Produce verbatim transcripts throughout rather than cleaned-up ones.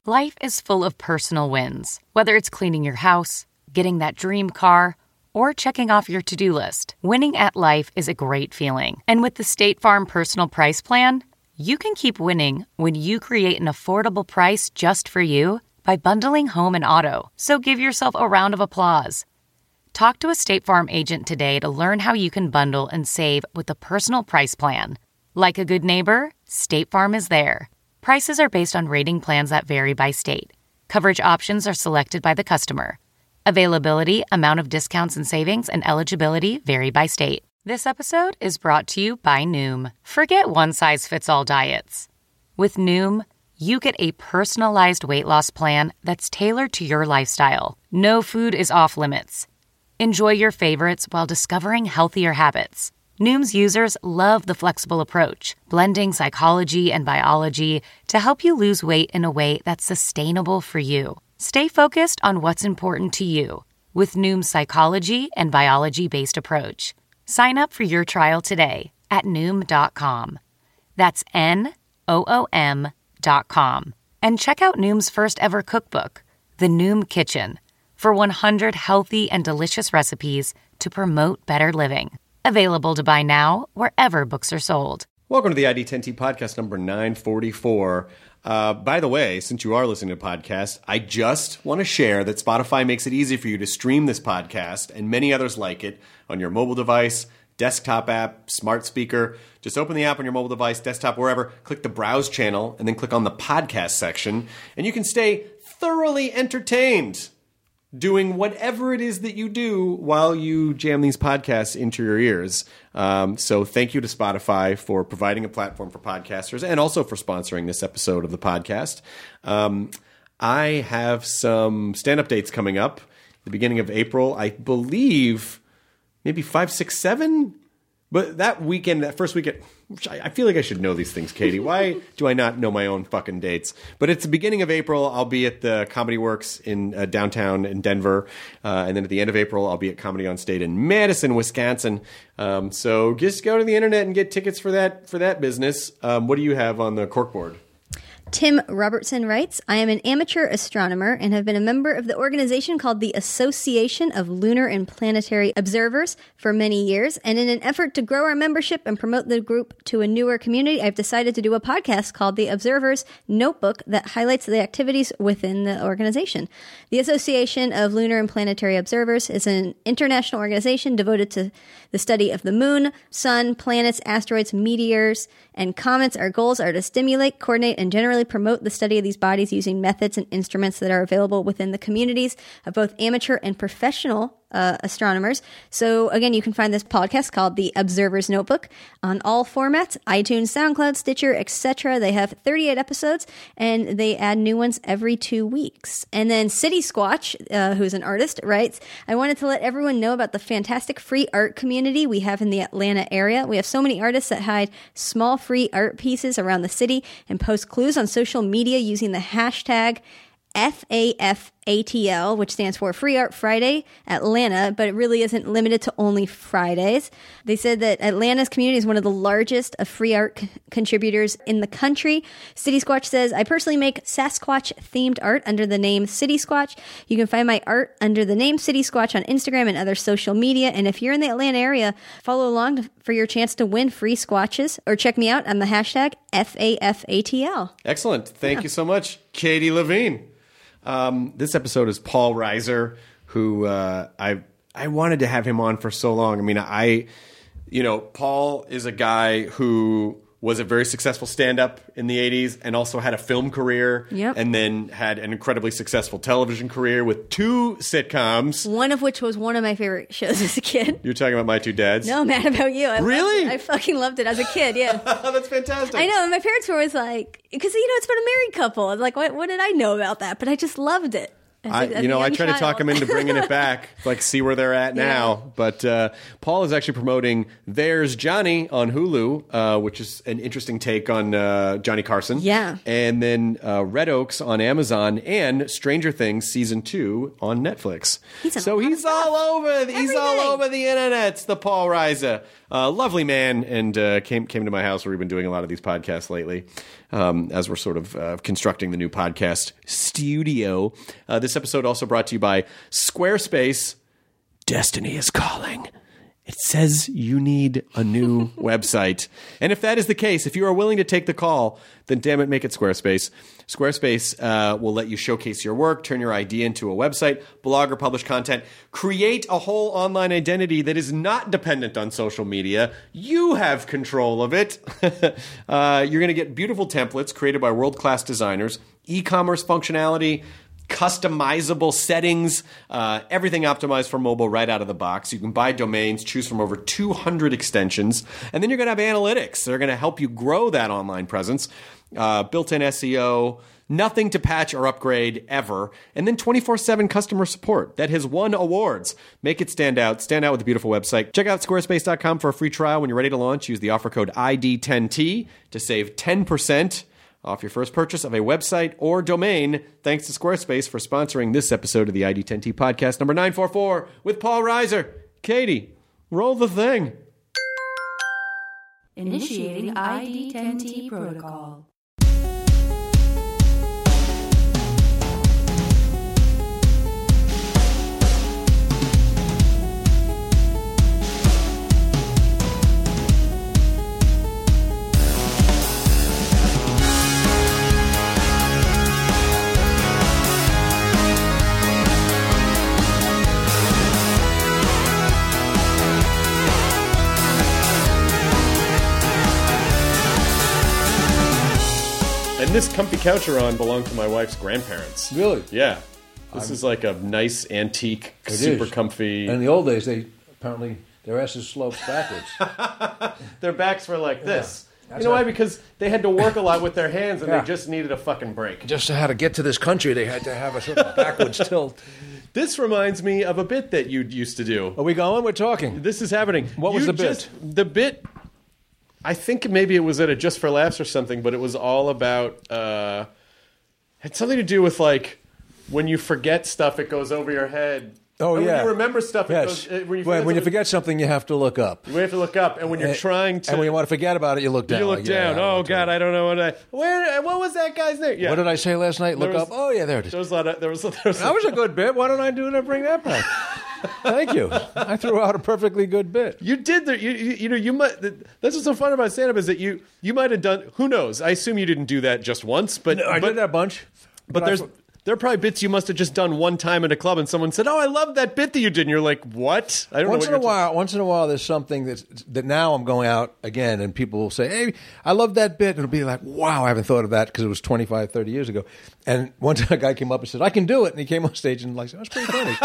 Life is full of personal wins, whether it's cleaning your house, getting that dream car, or checking off your to-do list. Winning at life is a great feeling. And with the State Farm Personal Price Plan, you can keep winning when you create an affordable price just for you by bundling home and auto. So give yourself a round of applause. Talk to a State Farm agent today to learn how you can bundle and save with the Personal Price Plan. Like a good neighbor, State Farm is there. Prices are based on rating plans that vary by state. Coverage options are selected by the customer. Availability, amount of discounts and savings, and eligibility vary by state. This episode is brought to you by Noom. Forget one-size-fits-all diets. With Noom, you get a personalized weight loss plan that's tailored to your lifestyle. No food is off limits. Enjoy your favorites while discovering healthier habits. Noom's users love the flexible approach, blending psychology and biology to help you lose weight in a way that's sustainable for you. Stay focused on what's important to you with Noom's psychology and biology-based approach. Sign up for your trial today at Noom dot com. That's N O O M dot com. And check out Noom's first ever cookbook, The Noom Kitchen, for one hundred healthy and delicious recipes to promote better living. Available to buy now wherever books are sold. Welcome to the I D ten T podcast number nine forty-four. Uh, by the way, since you are listening to podcasts, I just want to share that Spotify makes it easy for you to stream this podcast and many others like it on your mobile device, desktop app, smart speaker. Just open the app on your mobile device, desktop, wherever, click the browse channel, and then click on the podcast section, and you can stay thoroughly entertained doing whatever it is that you do while you jam these podcasts into your ears. Um, so thank you to Spotify for providing a platform for podcasters and also for sponsoring this episode of the podcast. Um, I have some stand-up dates coming up the beginning of April. I believe maybe five, six, seven. But that weekend, that first weekend, I feel like I should know these things, Katie. Why do I not know my own fucking dates? But it's the beginning of April. I'll be at the Comedy Works in uh, downtown in Denver. Uh, and then at the end of April, I'll be at Comedy on State in Madison, Wisconsin. Um, so just go to the internet and get tickets for that for that business. Um, what do you have on the corkboard? Tim Robertson writes, I am an amateur astronomer and have been a member of the organization called the Association of Lunar and Planetary Observers for many years. And in an effort to grow our membership and promote the group to a newer community, I've decided to do a podcast called The Observer's Notebook that highlights the activities within the organization. The Association of Lunar and Planetary Observers is an international organization devoted to the study of the moon, sun, planets, asteroids, meteors, and comets. Our goals are to stimulate, coordinate, and generally promote the study of these bodies using methods and instruments that are available within the communities of both amateur and professional uh, astronomers. So again, you can find this podcast called The Observer's Notebook on all formats, iTunes, SoundCloud, Stitcher, et cetera. They have thirty-eight episodes and they add new ones every two weeks. And then City Squatch, uh, who's an artist, writes, I wanted to let everyone know about the fantastic free art community we have in the Atlanta area. We have so many artists that hide small free art pieces around the city and post clues on social media using the hashtag F A F A T L, which stands for Free Art Friday Atlanta, but it really isn't limited to only Fridays. They said that Atlanta's community is one of the largest of free art c- contributors in the country. City Squatch says, I personally make Sasquatch-themed art under the name City Squatch. You can find my art under the name City Squatch on Instagram and other social media. And if you're in the Atlanta area, follow along to, for your chance to win free Squatches, or check me out on the hashtag F A F A T L. Excellent. Thank Yeah. you so much, Katie Levine. Um, this episode is Paul Reiser, who uh, I I wanted to have him on for so long. I mean, I, you know, Paul is a guy who was a very successful stand-up in the eighties and also had a film career. Yep. And then had an incredibly successful television career with two sitcoms. One of which was one of my favorite shows as a kid. You're talking about My Two Dads? No, Mad About You. I Really? loved it. I fucking loved it as a kid, yeah. That's fantastic. I know, and my parents were always like, because, you know, it's about a married couple. I'm like, what, what did I know about that? But I just loved it. As I, a- as you a know, I young try to talk child. them into bringing it back, like see where they're at now. Yeah. But uh, Paul is actually promoting There's Johnny on Hulu, uh, which is an interesting take on uh, Johnny Carson. Yeah. And then uh, Red Oaks on Amazon and Stranger Things Season two on Netflix. He's in so a lot of he's stuff. all over. He's all Everything. over the internet. The Paul Reiser. Uh, lovely man, and uh, came came to my house where we've been doing a lot of these podcasts lately. um, as we're sort of uh, constructing the new podcast studio. Uh, this episode also brought to you by Squarespace. Destiny is calling. It says you need a new website. And if that is the case, if you are willing to take the call, then damn it, make it Squarespace. Squarespace uh, will let you showcase your work, turn your idea into a website, blog or publish content, create a whole online identity that is not dependent on social media. You have control of it. uh, you're going to get beautiful templates created by world-class designers, e-commerce functionality, customizable settings, uh, everything optimized for mobile right out of the box. You can buy domains, choose from over two hundred extensions, and then you're going to have analytics. They're going to help you grow that online presence, uh, built-in S E O, nothing to patch or upgrade ever, and then twenty-four seven customer support that has won awards. Make it stand out. Stand out with a beautiful website. Check out squarespace dot com for a free trial. When you're ready to launch, use the offer code I D ten T to save ten percent off your first purchase of a website or domain. Thanks to Squarespace for sponsoring this episode of the I D ten T podcast number nine forty-four with Paul Reiser. Katie, roll the thing. Initiating I D ten T protocol. And this comfy couch you're on belonged to my wife's grandparents. Really? Yeah. This I'm, is like a nice, antique, it super is. comfy. And in the old days, they apparently, their asses sloped backwards. Their backs were like this. That's You know how- why? Because they had to work a lot with their hands, and Yeah. they just needed a fucking break. Just how to get to this country, they had to have a sort of backwards tilt. This reminds me of a bit that you used to do. Are we going? We're talking. This is happening. What was You the bit? just- the bit, I think maybe it was at a Just for Laughs or something, but it was all about, uh, had something to do with like, when you forget stuff, it goes over your head. Oh, and yeah. When you remember stuff, Yes. it goes, uh, when you when, forget, when you something- forget something, you have to look up. we have to look up, and when you're And- trying to, And when you want to forget about it, you look down. you look Like, yeah, down. I Oh looked God, down. I don't know what I. Where? What was that guy's name? Yeah. What did I say last night? Look was- up. Oh, yeah, there it is. There was a lot of. There was. There was That was a good bit. Why don't I do it and bring that back? Thank you. I threw out a perfectly good bit. You did the. You, you, you know. You might. That's what's so fun about stand-up is that you. You might have done. Who knows? I assume you didn't do that just once, but I but, did that a bunch. But I there's. thought- There are probably bits you must have just done one time at a club, and someone said, "Oh, I love that bit that you did." And you're like, "What?" I don't Once know. in What a while, once in a while, there's something that's, that now I'm going out again, and people will say, "Hey, I love that bit," and it'll be like, "Wow, I haven't thought of that because it was twenty-five, thirty years ago." And one time, a guy came up and said, "I can do it," and he came on stage and like, "That's pretty funny."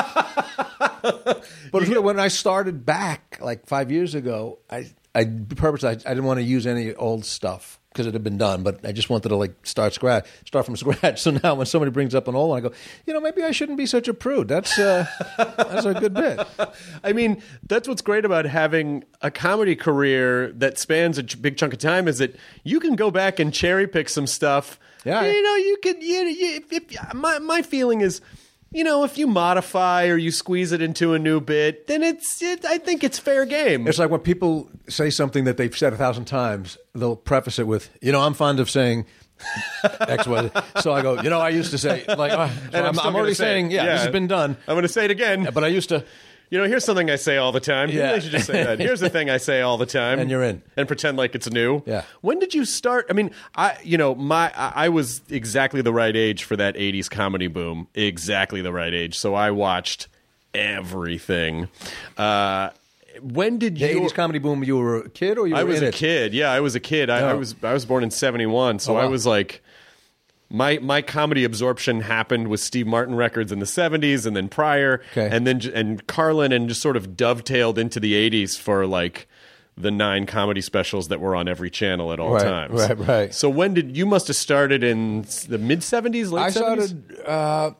But you know, when I started back like five years ago, I, I purposely I, I didn't want to use any old stuff because it had been done, but I just wanted to like start scratch, start from scratch. So now when somebody brings up an old one, I go, you know, maybe I shouldn't be such a prude. That's uh, that's a good bit. I mean, that's what's great about having a comedy career that spans a ch- big chunk of time is that you can go back and cherry pick some stuff. Yeah. You know, you could. You, you, if, if, my my feeling is, you know, if you modify or you squeeze it into a new bit, then it's. It, I think it's fair game. It's like when people say something that they've said a thousand times, they'll preface it with, you know, I'm fond of saying X, Y. So I go, you know, I used to say, like, uh, so And I'm, still I'm gonna already say it. saying, yeah, this has been done. I'm going to say it again. But I used to, You know, here's something I say all the time. Yeah. Maybe I should just say that. Here's the thing I say all the time. And you're in. And pretend like it's new. Yeah. When did you start? I mean, I you know, my I, I was exactly the right age for that eighties comedy boom. Exactly the right age. So I watched everything. Uh, when did the you eighties comedy boom, you were a kid or you were I was in a it? kid. Yeah, I was a kid. I, I Oh. was I was born in seventy-one, so Oh, wow. I was like my my comedy absorption happened with Steve Martin records in the seventies and then prior Okay. and then j- and Carlin and just sort of dovetailed into the eighties for like the nine comedy specials that were on every channel at all Right, times. right, right. So when did you must have started in s- the mid seventies, late I seventies? started. Uh,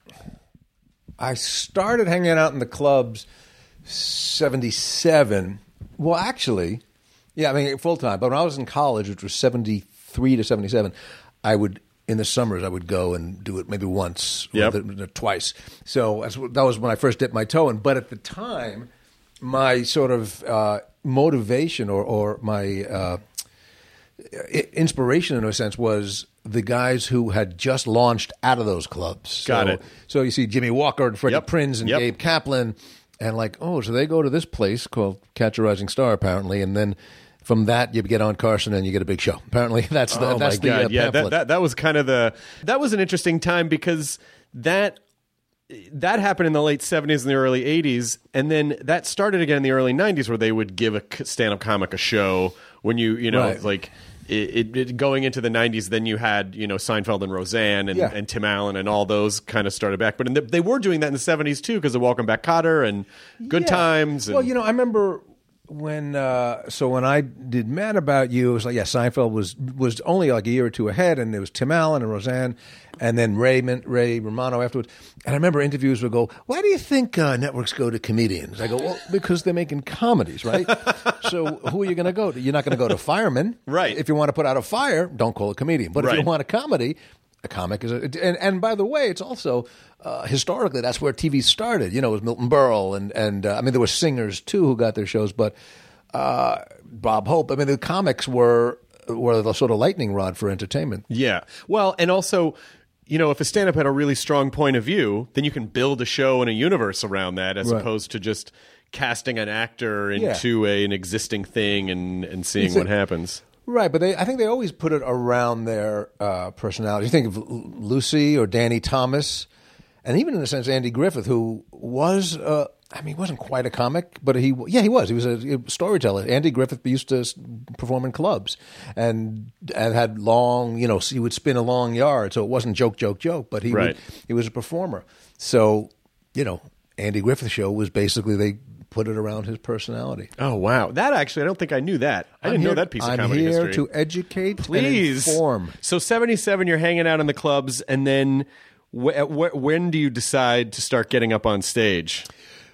I started hanging out in the clubs seventy-seven. Well, actually, yeah, I mean full time. But when I was in college, which was seventy-three to seventy-seven, I would in the summers I would go and do it maybe once Yep. or the, twice. So that's, what- that was when I first dipped my toe in. But at the time, my sort of uh, motivation or, or my uh, I- inspiration in a sense was the guys who had just launched out of those clubs. Got so, it. So you see Jimmy Walker and Freddie Yep. Prinze and Yep. Gabe Kaplan, and like, oh, so they go to this place called Catch a Rising Star, apparently, and then from that you get on Carson and you get a big show. Apparently, that's the Oh that's my the God. uh, yeah, that, pamphlet. that that was kind of the that was an interesting time because that that happened in the late seventies and the early eighties, and then that started again in the early nineties where they would give a c- stand-up comic a show when you you know Right. like it, it, it going into the nineties. Then you had you know Seinfeld and Roseanne and, Yeah. and Tim Allen and all those kind of started back, but in the, they were doing that in the seventies too because of Welcome Back Kotter and Good Yeah. Times. And, Well, you know, I remember when uh, so when I did Mad About You, it was like yeah, Seinfeld was was only like a year or two ahead, and there was Tim Allen and Roseanne, and then Raymond Ray Romano afterwards. And I remember interviews would go, "Why do you think uh, networks go to comedians?" I go, "Well, because they're making comedies, right? So who are you going to go to? You're not going to go to firemen, Right. If you want to put out a fire, don't call a comedian. But if Right. you want a comedy." A comic is a, and and by the way, it's also uh, historically that's where T V started. You know, it was Milton Berle and and uh, I mean there were singers too who got their shows, but uh, Bob Hope. I mean the comics were were the sort of lightning rod for entertainment. Yeah. Well, and also, you know, if a stand-up had a really strong point of view, then you can build a show and a universe around that as Right. opposed to just casting an actor Yeah. into a, an existing thing and, and seeing It's a- what happens. Right, but they I think they always put it around their uh, personality. You think of L- Lucy or Danny Thomas, and even in a sense Andy Griffith, who was. Uh, I mean, he wasn't quite a comic, but he, yeah, he was. He was a, a storyteller. Andy Griffith used to s- perform in clubs and and had long, you know, he would spin a long yard, so it wasn't joke, joke, joke, but he Right. would, he was a performer. So, you know, Andy Griffith's show was basically they put it around his personality. Oh, wow. That actually, I don't think I knew that. I I'm didn't know here- that piece of I'm comedy here history. to educate Please. and inform. So seventy-seven, you're hanging out in the clubs, and then wh- wh- when do you decide to start getting up on stage?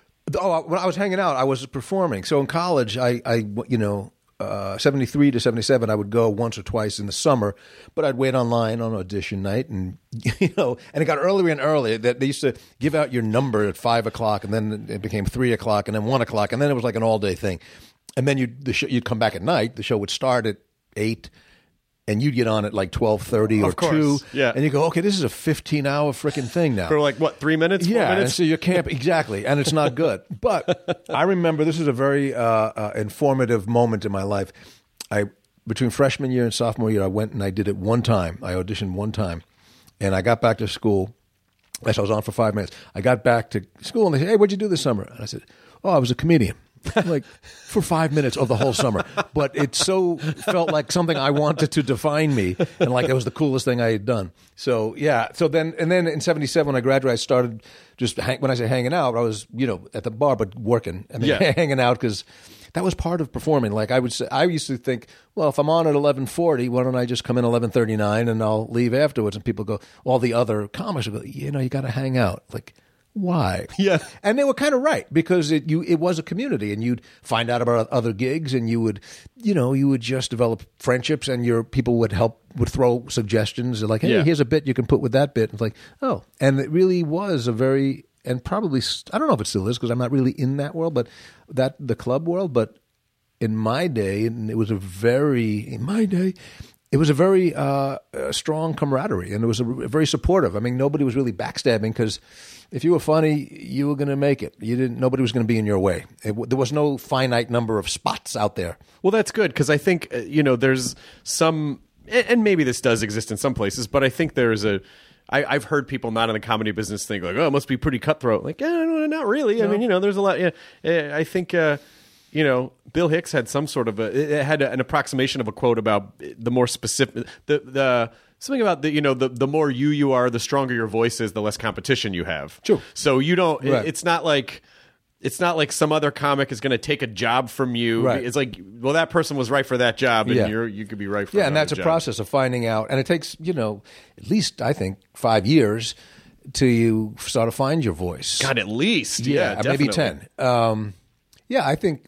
Oh, when I was hanging out, I was performing. So in college, I, I you know, uh, seventy-three to seventy-seven, I would go once or twice in the summer, but I'd wait online on audition night, and you know, and it got earlier and earlier. That they used to give out your number at five o'clock, and then it became three o'clock, and then one o'clock, and then it was like an all day thing. And then you the show, you'd come back at night. The show would start at eight. And you'd get on at like twelve thirty or Of course, two, yeah. and you go, okay, this is a fifteen hour freaking thing now. For like, what, three minutes, four Yeah, and minutes? so you can't exactly, and it's not good. But I remember this is a very uh, uh, informative moment in my life. I between freshman year and sophomore year, I went and I did it one time. I auditioned one time, and I got back to school. Yes, I was on for five minutes. I got back to school, and they said, "Hey, what'd you do this summer?" And I said, "Oh, I was a comedian." Like for five minutes of the whole summer, but it so felt like something I wanted to define me, and like it was the coolest thing I had done. So yeah, so then and then in seventy-seven when I graduated, I started just hang, when I say hanging out, I was you know at the bar but working. I mean Yeah. hanging out because that was part of performing. Like I would say, I used to think, well, if I'm on at eleven forty, why don't I just come in eleven thirty-nine and I'll leave afterwards? And people go, all the other comics will go, you know, you got to hang out. Like. Why? Yeah. And they were kind of right because it you it was a community, and you'd find out about other gigs, and you would, you know, you would just develop friendships, and your people would help would throw suggestions like, hey, Yeah. here's a bit you can put with that bit. It's like, oh, and it really was a very and probably st- I don't know if it still is because I'm not really in that world, but that the club world. But in my day, and it was a very in my day. It was a very uh, uh, strong camaraderie, and it was a, very supportive. I mean, nobody was really backstabbing because if you were funny, you were going to make it. You didn't. Nobody was going to be in your way. It, there was no finite number of spots out there. Well, that's good because I think uh, you know there's some, and and maybe this does exist in some places, but I think there's a. I, I've heard people not in the comedy business think like, oh, it must be pretty cutthroat. Like, yeah, no, not really. I mean, you know, there's a lot. Yeah, uh, I think. Uh, You know, Bill Hicks had some sort of a it had a, an approximation of a quote about the more specific the the something about the you know the the more you you are, the stronger your voice is, the less competition you have. True. So you don't. Right. It, it's not like. It's not like some other comic is going to take a job from you. Right. It's like, well, that person was right for that job, and Yeah. you're you could be right for Yeah, and another that's a job. process of finding out, and it takes you know at least I think five years till you start to find your voice. God, at least, yeah, yeah, maybe definitely. ten. Um, yeah, I think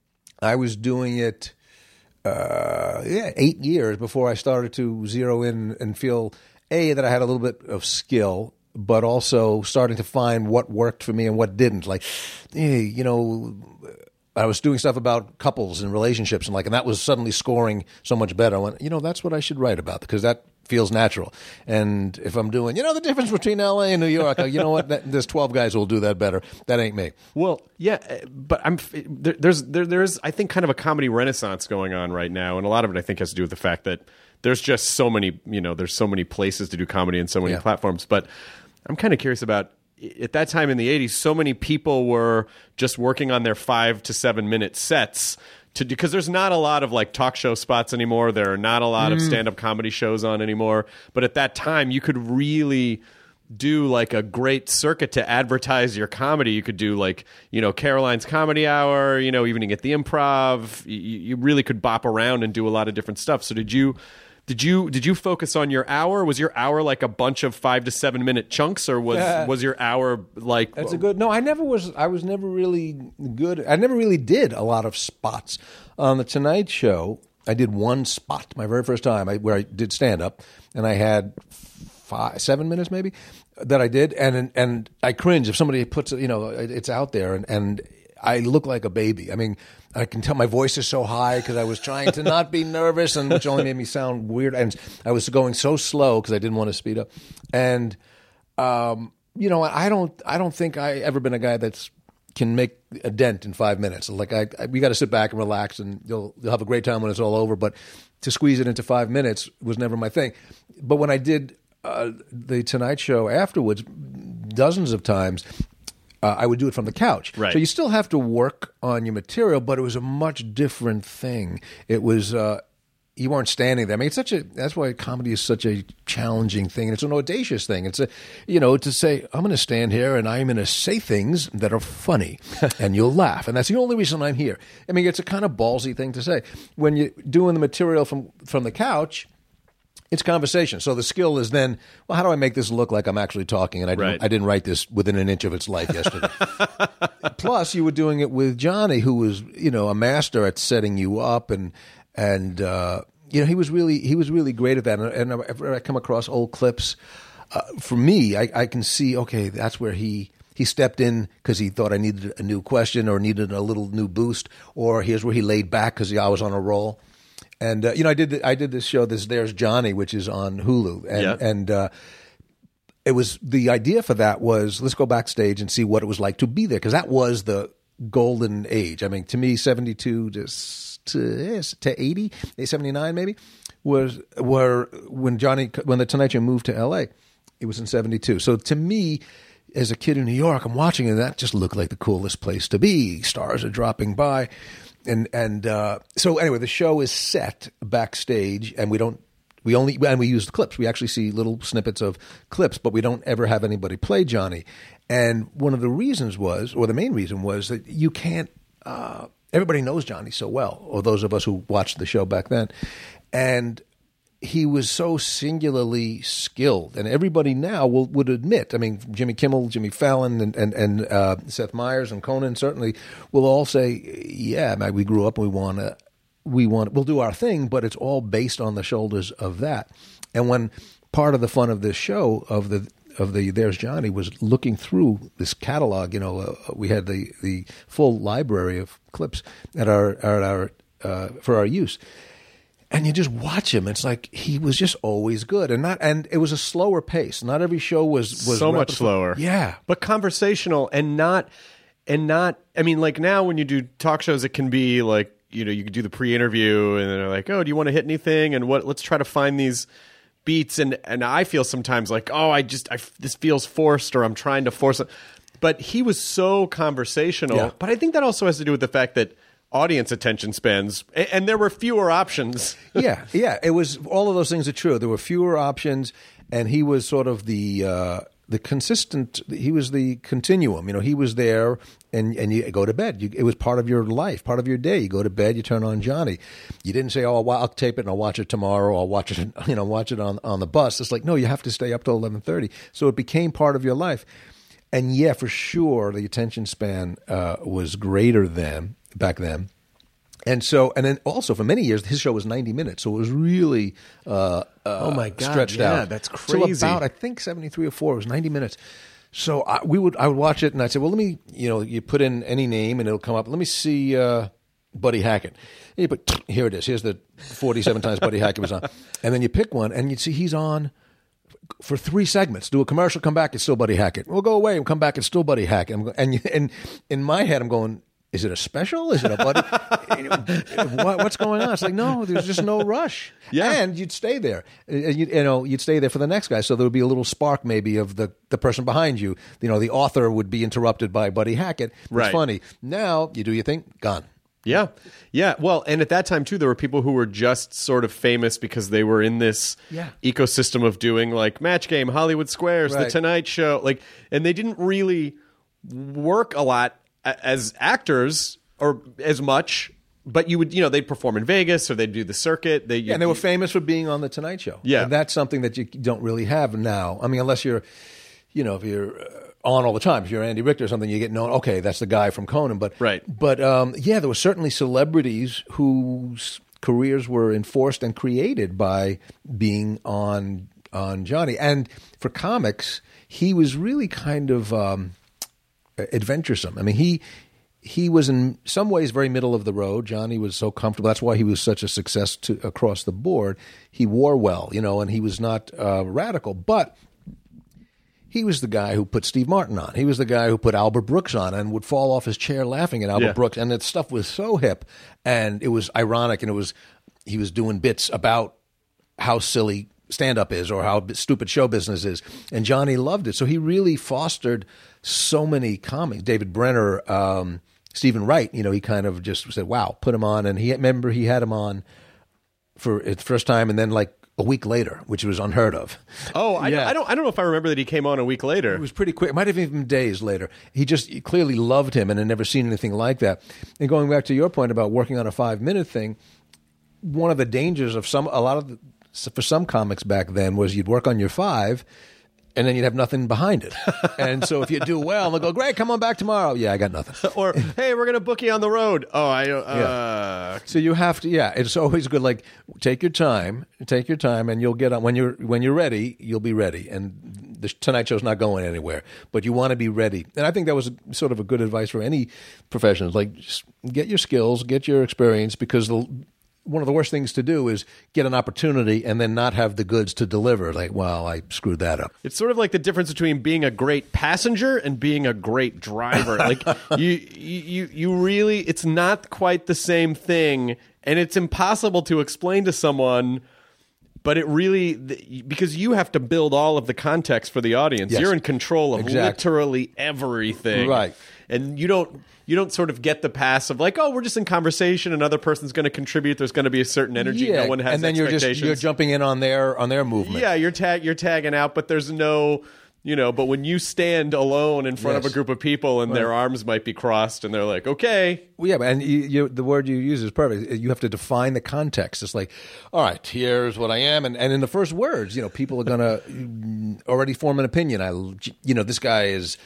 I was doing it. Uh, yeah, eight years before I started to zero in and feel a that I had a little bit of skill, but also starting to find what worked for me and what didn't. Like, hey, you know, I was doing stuff about couples and relationships, and like, and that was suddenly scoring so much better. I went, you know, that's what I should write about because that feels natural. And if I'm doing, you know, the difference between L A and New York, you know what? That, there's twelve guys who will do that better. That ain't me. Well, yeah, but I'm there, there's there, there's I think kind of a comedy renaissance going on right now, and a lot of it I think has to do with the fact that there's just so many, you know, there's so many places to do comedy and so many Yeah. platforms. But I'm kind of curious about. At that time in the eighties, so many people were just working on their five to seven minute sets to because there's not a lot of like talk show spots anymore. There are not a lot of stand up comedy shows on anymore. But at that time, you could really do like a great circuit to advertise your comedy. You could do like, you know, Caroline's Comedy Hour, you know, Evening at the Improv. You, you really could bop around and do a lot of different stuff. So did you... Did you did you focus on your hour? Was your hour like a bunch of five to seven minute chunks, or was Yeah. was your hour like? That's a good. No, I never was. I was never really good. I never really did a lot of spots on the Tonight Show. I did one spot my very first time I, where I did stand up, and I had five, seven minutes maybe that I did, and and I cringe if somebody puts it. You know, it's out there, and and I look like a baby. I mean, I can tell my voice is so high because I was trying to not be nervous, and which only made me sound weird. And I was going so slow because I didn't want to speed up. And um, you know, I don't, I don't think I ever been a guy that's can make a dent in five minutes. Like I, I we got to sit back and relax, and you'll you'll have a great time when it's all over. But to squeeze it into five minutes was never my thing. But when I did uh, the Tonight Show afterwards, dozens of times. Uh, I would do it from the couch. Right. So you still have to work on your material, but it was a much different thing. It was, uh, you weren't standing there. I mean, it's such a, that's why comedy is such a challenging thing. And it's an audacious thing. It's a, you know, to say, I'm going to stand here and I'm going to say things that are funny and you'll laugh. And that's the only reason I'm here. I mean, it's a kind of ballsy thing to say. When you're doing the material from, from the couch, it's conversation. So the skill is then, well, how do I make this look like I'm actually talking? And I didn't, Right. I didn't write this within an inch of its life yesterday. Plus, you were doing it with Johnny, who was, you know, a master at setting you up, and and uh, you know, he was really he was really great at that. And, and whenever I come across old clips, uh, for me, I, I can see, okay, that's where he. He stepped in because he thought I needed a new question or needed a little new boost, or here's where he laid back because I was on a roll. And uh, you know, I did I did this show, this There's Johnny, which is on Hulu, and Yeah. and uh, it was the idea for that was let's go backstage and see what it was like to be there, because that was the golden age. I mean, to me, seventy-two to to, to eighty, seventy-nine maybe was were when Johnny when the Tonight Show moved to L A. It was in seventy-two. So to me, as a kid in New York, I'm watching it, and that just looked like the coolest place to be. Stars are dropping by. And and uh, so anyway, the show is set backstage, and we don't we only and we use the clips. We actually see little snippets of clips, but we don't ever have anybody play Johnny. And one of the reasons was, or the main reason was, that you can't. Uh, everybody knows Johnny so well, or those of us who watched the show back then, and he was so singularly skilled, and everybody now will, would admit. I mean, Jimmy Kimmel, Jimmy Fallon, and and, and uh, Seth Meyers and Conan certainly will all say, "Yeah, man, we grew up and we want to, we want, we'll do our thing," but it's all based on the shoulders of that. And when part of the fun of this show of the of the There's Johnny was looking through this catalog, you know, uh, we had the the full library of clips at our at our uh, for our use. And you just watch him. It's like he was just always good, and not. And it was a slower pace. Not every show was was so much repli- slower. Yeah, but conversational and not and not. I mean, like now when you do talk shows, it can be like, you know, you could do the pre-interview, and they're like, "Oh, do you want to hit anything?" And what? Let's try to find these beats. And and I feel sometimes like, "Oh, I just I, this feels forced," or I'm trying to force it. But he was so conversational. Yeah. But I think that also has to do with the fact that audience attention spans, and, and there were fewer options. yeah, yeah. It was all of those things are true. There were fewer options, and he was sort of the uh, the consistent. He was the continuum. You know, he was there, and and you go to bed. You, it was part of your life, part of your day. You go to bed, you turn on Johnny. You didn't say, "Oh, well, I'll tape it and I'll watch it tomorrow. I'll watch it, you know, watch it on on the bus." It's like, no, you have to stay up till eleven thirty. So it became part of your life. And yeah, for sure, the attention span uh, was greater then back then. And so, and then also for many years, his show was ninety minutes, so it was really uh, uh, Oh my God, stretched yeah, out. that's So crazy. about, I think seventy-three or four, it was ninety minutes. So I, we would I would watch it, and I'd say, well, let me, you know, you put in any name, and it'll come up. Let me see uh, Buddy Hackett. And you put, here it is. Here's the forty-seven times Buddy Hackett was on. And then you pick one, and you'd see he's on for three segments. Do a commercial, come back, it's still Buddy Hackett. We'll go away and come back, it's still Buddy Hackett. And, and, and in my head, I'm going, is it a special? Is it a Buddy? what, what's going on? It's like, no, there's just no rush. Yeah. And you'd stay there. You, you know, you'd stay there for the next guy. So there would be a little spark maybe of the, the person behind you. You know, the author would be interrupted by Buddy Hackett. It's Right. funny. Now, you do your thing, gone. Yeah. Yeah. Well, and at that time, too, there were people who were just sort of famous because they were in this Yeah. ecosystem of doing like Match Game, Hollywood Squares, Right. The Tonight Show. Like, and they didn't really work a lot a- as actors or as much, but you would, you know, they'd perform in Vegas or they'd do the circuit. They, Yeah, and they were famous for being on The Tonight Show. Yeah. And that's something that you don't really have now. I mean, unless you're, you know, if you're uh, on all the time, if you're Andy Richter or something, you get known, okay, that's the guy from Conan. But, Right. but um, yeah, there were certainly celebrities whose careers were enforced and created by being on on Johnny. And for comics, he was really kind of um, adventuresome. I mean, he... He was in some ways very middle of the road. Johnny was so comfortable. That's why he was such a success to, across the board. He wore well, you know, and he was not uh, radical. But he was the guy who put Steve Martin on. He was the guy who put Albert Brooks on and would fall off his chair laughing at Albert Yeah. Brooks. And that stuff was so hip, and it was ironic, and it was he was doing bits about how silly stand-up is or how stupid show business is. And Johnny loved it. So he really fostered so many comics. David Brenner, um, Stephen Wright, you know, he kind of just said, wow, put him on. And he remember he had him on for the first time and then like a week later, which was unheard of. Oh, I, Yeah. I don't I don't know if I remember that he came on a week later. It was pretty quick. It might have even been days later. He just he clearly loved him and had never seen anything like that. And going back to your point about working on a five-minute thing, one of the dangers of some, a lot of, the, for some comics back then was you'd work on your five, and then you'd have nothing behind it. And so if you do well, they'll go, great, come on back tomorrow. Yeah, I got nothing. Or, hey, we're going to book you on the road. Oh, I, uh, So you have to, yeah, it's always good. Like, take your time, take your time, and you'll get on, when you're, when you're ready, you'll be ready. And the Tonight Show's not going anywhere, but you want to be ready. And I think that was sort of a good advice for any profession. Like, just get your skills, get your experience, because the, one of the worst things to do is get an opportunity and then not have the goods to deliver. Like, well, I screwed that up. It's sort of like the difference between being a great passenger and being a great driver. Like you, you, you really, it's not quite the same thing, and it's impossible to explain to someone. But it really, because you have to build all of the context for the audience. Yes. You're in control of Exactly. literally everything, Right. And you don't. You don't sort of get the pass of like, oh, we're just in conversation. Another person's going to contribute. There's going to be a certain energy. Yeah, No one has and then you're just expectations. you're jumping in on their on their movement. Yeah, you're tag you're tagging out, but there's no, you know. But when you stand alone in front of Yes. a group of people and their arms might be crossed, and they're like, okay, Well, yeah, and you, you, the word you use is perfect. You have to define the context. It's like, all right, here's what I am, and, and in the first words, you know, people are going to already form an opinion. I, you know, this guy is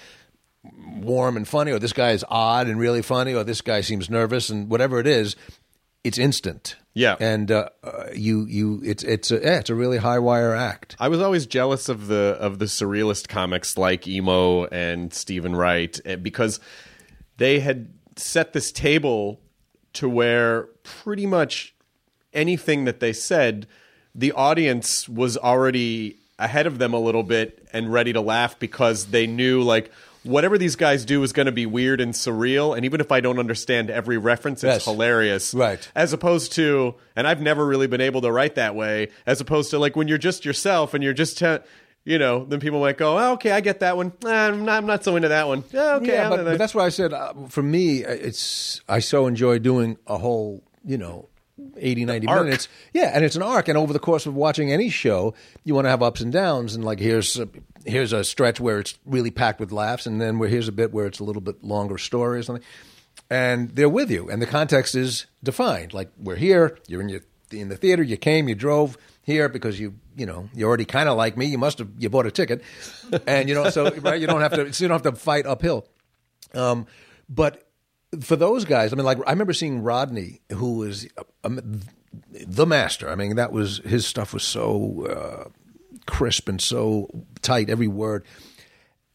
warm and funny, or this guy is odd and really funny, or this guy seems nervous, and whatever it is, it's instant. Yeah. and uh, uh, you you it's it's a yeah, it's a really high wire act. I was always jealous of the of the surrealist comics like Emo and Stephen Wright eh, because they had set this table to where pretty much anything that they said, the audience was already ahead of them a little bit and ready to laugh because they knew like whatever these guys do is going to be weird and surreal, and even if I don't understand every reference, it's Yes. hilarious. Right. As opposed to, and I've never really been able to write that way, as opposed to like when you're just yourself and you're just, te- you know, then people might go, oh, okay, I get that one. Nah, I'm, not, I'm not so into that one. Yeah, okay. Yeah, I'm but, into but that's why I said uh, for me, it's I so enjoy doing a whole, you know, eighty, ninety Arc. minutes. Yeah, and it's an arc. And over the course of watching any show, you want to have ups and downs. And like here's a, here's a stretch where it's really packed with laughs, and then where here's a bit where it's a little bit longer story or something. And they're with you, and the context is defined. Like we're here, you're in your in the theater, you came, you drove here because you you know you already kind of like me. You must have you bought a ticket, and you know so right you don't have to so you don't have to fight uphill. Um, but for those guys, I mean, like I remember seeing Rodney, who was um, the master. I mean, that was his stuff was so uh, crisp and so tight, every word.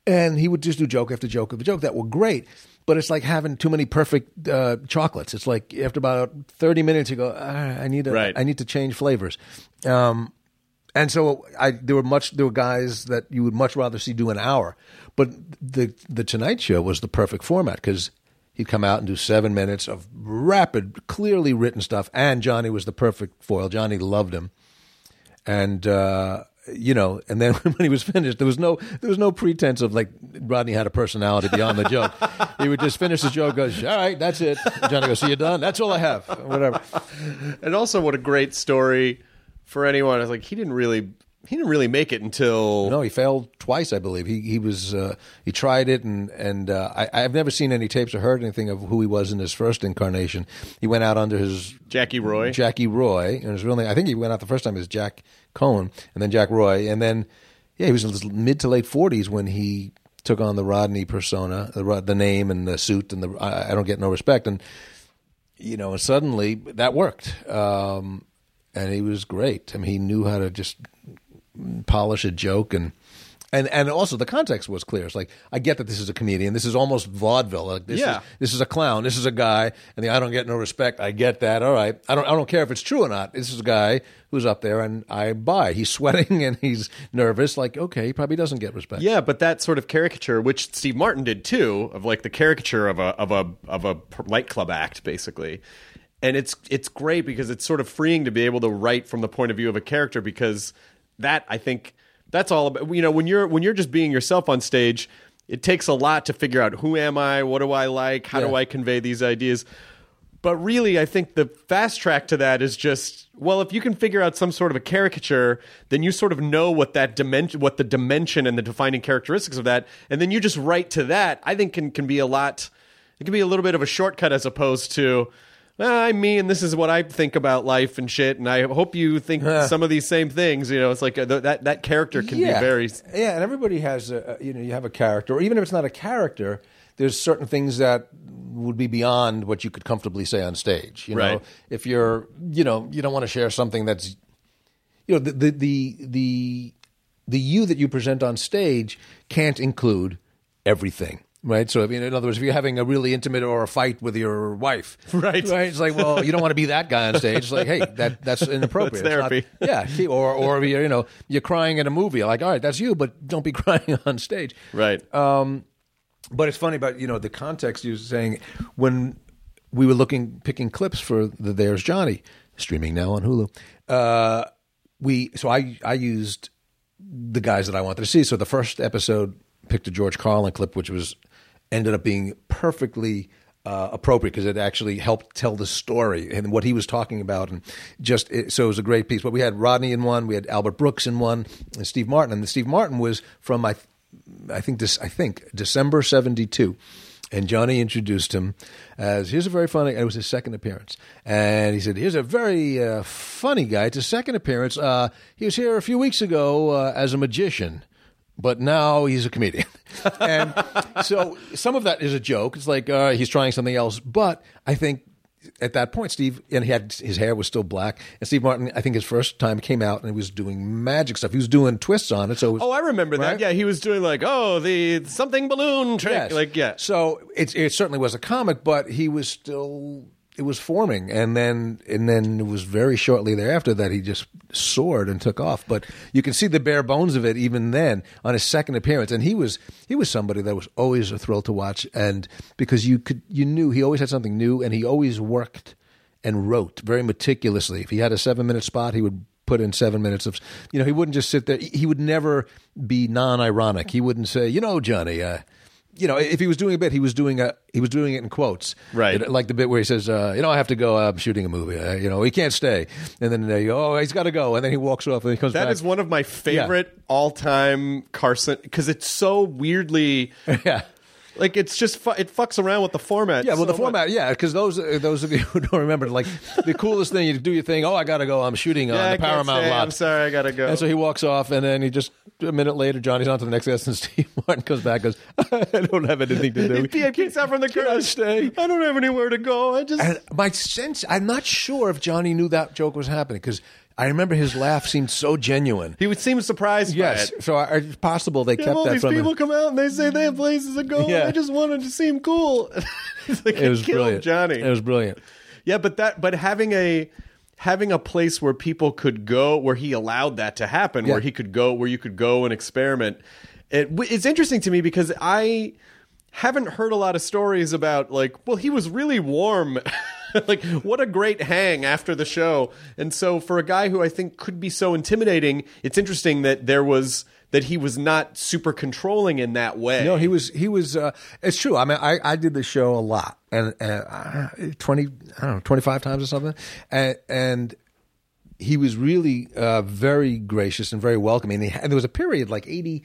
And he would just do joke after joke after joke that were great. But it's like having too many perfect uh, chocolates. It's like after about thirty minutes, you go, ah, I need to, Right. I need to change flavors. Um, and so I, there were much, there were guys that you would much rather see do an hour. But the the Tonight Show was the perfect format because he'd come out and do seven minutes of rapid, clearly written stuff. And Johnny was the perfect foil. Johnny loved him, and. Uh, You know, and then when he was finished, there was no there was no pretense of like Rodney had a personality beyond the joke. He would just finish the joke, goes, all right, that's it. Johnny goes, so you done? That's all I have. Whatever. And also, what a great story for anyone. It's like he didn't really he didn't really make it until No, he failed twice, I believe. He he was uh, he tried it, and and uh, I I've never seen any tapes or heard anything of who he was in his first incarnation. He went out under his Jackie Roy. Jackie Roy, and his real name. I think he went out the first time as Jack Cohen, and then Jack Roy, and then yeah, he was in his mid to late forties when he took on the Rodney persona, the the name and the suit, and the I, I don't get no respect, and you know, suddenly that worked, um, and he was great. I mean, he knew how to just polish a joke, and and and also the context was clear. It's like, I get that this is a comedian. This is almost vaudeville. Like this Yeah. is this is a clown. This is a guy, and the I don't get no respect. I get that. All right. I don't I don't care if it's true or not. This is a guy who's up there, and I buy. He's sweating and he's nervous. Like, okay, he probably doesn't get respect. Yeah, but that sort of caricature, which Steve Martin did too, of like the caricature of a of a of a nightclub act, basically. And it's it's great because it's sort of freeing to be able to write from the point of view of a character, because that, I think, that's all about, you know, when you're when you're just being yourself on stage, it takes a lot to figure out who am I, what do I like, how Yeah. do I convey these ideas. But really, I think the fast track to that is just, well, if you can figure out some sort of a caricature, then you sort of know what that dimension, what the dimension and the defining characteristics of that, and then you just write to that. I think can can be a lot. It can be a little bit of a shortcut as opposed to, well, I'm me and this is what I think about life and shit, and I hope you think some of these same things. You know, it's like a, that that character can yeah. be very. Yeah, and everybody has, a, you know, you have a character, or even if it's not a character, there's certain things that would be beyond what you could comfortably say on stage. You know, Right. if you're, you know, you don't want to share something that's, you know, the the the the, the you that you present on stage can't include everything. Right, so I mean, in other words, if you're having a really intimate or a fight with your wife, Right. right, it's like, well, you don't want to be that guy on stage. It's like, hey, that that's inappropriate. That's therapy. It's not- yeah, or or you're, you know, you're crying in a movie. Like, all right, that's you, but don't be crying on stage. Right. Um, but it's funny about, you know, the context you were saying when we were looking, picking clips for the There's Johnny, streaming now on Hulu. Uh, we so I I used the guys that I wanted to see. So the first episode picked a George Carlin clip, which was ended up being perfectly uh, appropriate because it actually helped tell the story and what he was talking about, and just it, so it was a great piece. But we had Rodney in one, we had Albert Brooks in one, and Steve Martin. And Steve Martin was from I, I think this I think December seventy-two. And Johnny introduced him as, here's a very funny, it was his second appearance. And he said, here's a very uh, funny guy. It's his second appearance. Uh, he was here a few weeks ago uh, as a magician, but now he's a comedian. And so some of that is a joke. It's like uh, he's trying something else. But I think at that point, Steve, and he had his hair was still black. And Steve Martin, I think his first time came out and he was doing magic stuff. He was doing twists on it. So it was, Oh, I remember right? that. Yeah, he was doing like, oh, the something balloon trick. Yes. Like, yeah. So it it certainly was a comic, but he was still it was forming, and then and then it was very shortly thereafter that he just soared and took off. But you can see the bare bones of it even then on his second appearance, and he was he was somebody that was always a thrill to watch, and because you could you knew he always had something new, and he always worked and wrote very meticulously. If he had a seven minute spot, he would put in seven minutes of, you know, he wouldn't just sit there. He would never be non-ironic. He wouldn't say, you know, Johnny, uh, you know, if he was doing a bit, he was doing a he was doing it in quotes, Right. It- like the bit where he says, uh, you know, I have to go. I'm shooting a movie. Uh, you know, he can't stay. And then they go, oh, he's got to go. And then he walks off and he comes That back. is one of my favorite all-time Carson, because it's so weirdly, yeah. like it's just fu- it fucks around with the format. Yeah, well, the so format, much. yeah, because those uh, those of you who don't remember, like the coolest thing, you do your thing. Oh, I got to go. I'm shooting Yeah, on I the can't Paramount stay. lot. I'm sorry, I gotta go. And so he walks off, and then he just a minute later, Johnny's on to the next guest, and Steve Martin comes back, and goes, I don't have anything to do. He peeks out from the Can I curtain. stay? I don't have anywhere to go. I just And my sense, I'm not sure if Johnny knew that joke was happening because I remember his laugh seemed so genuine. He would seem surprised Yes, by it. so I, it's possible they Yeah, kept all that these from people him. come out and they say they have places to go. Yeah. I just wanted to seem cool. It's like, It was killed brilliant, Johnny. It was brilliant. Yeah, but that but having a having a place where people could go, where he allowed that to happen, Yeah. where he could go, where you could go and experiment. It, it's interesting to me because I haven't heard a lot of stories about like, well, he was really warm. Like, what a great hang after the show. And so for a guy who I think could be so intimidating, it's interesting that there was that he was not super controlling in that way. No, he was. He was. Uh, it's true. I mean, I, I did the show a lot, and uh, twenty, I don't know, twenty five times or something, and, and he was really uh, very gracious and very welcoming. And, he, and there was a period like eighty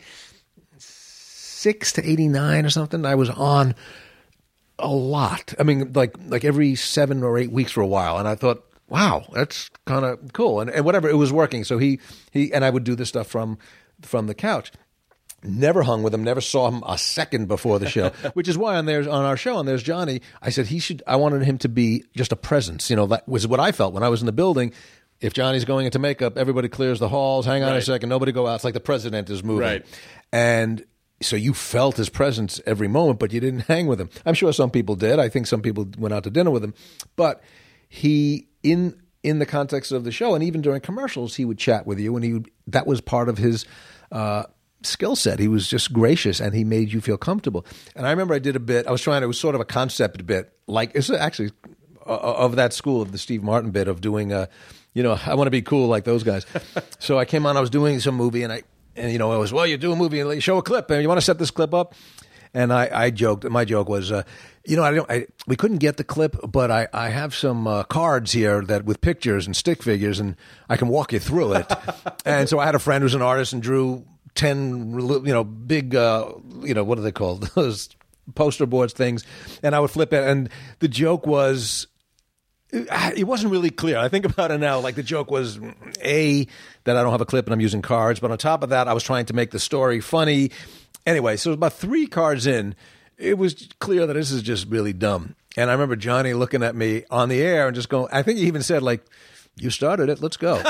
six to eighty nine or something. I was on a lot. I mean, like like every seven or eight weeks for a while, and I thought, wow, that's kind of cool. And, and whatever, it was working. So he he and I would do this stuff from from the couch. Never hung with him. Never saw him a second before the show, which is why on there's on our show, and there's Johnny. I said he should. I wanted him to be just a presence. You know, that was what I felt when I was in the building. If Johnny's going into makeup, everybody clears the halls. Hang on Right. a second, nobody go out. It's like the president is moving, Right. and so you felt his presence every moment, but you didn't hang with him. I'm sure some people did. I think some people went out to dinner with him, but he in in the context of the show, and even during commercials, he would chat with you, and he would, that was part of his uh, skill set. He was just gracious, and he made you feel comfortable. And I remember I did a bit. I was trying. It was sort of a concept bit, like it's actually uh, of that school of the Steve Martin bit of doing a, you know, I want to be cool like those guys. So I came on. I was doing some movie, and I. And, you know, I was, well, you do a movie and you show a clip and you want to set this clip up. And I, I joked, my joke was, uh, you know, I don't, I, we couldn't get the clip, but I, I have some uh, cards here that with pictures and stick figures and I can walk you through it. And so I had a friend who's an artist and drew ten, you know, big, uh, you know, what are they called? Those poster boards things. And I would flip it. And the joke was, it wasn't really clear. I think about it now. Like the joke was, A, that I don't have a clip and I'm using cards. But on top of that, I was trying to make the story funny. Anyway, so about three cards in, it was clear that this is just really dumb. And I remember Johnny looking at me on the air and just going, I think he even said, like, you started it, let's go.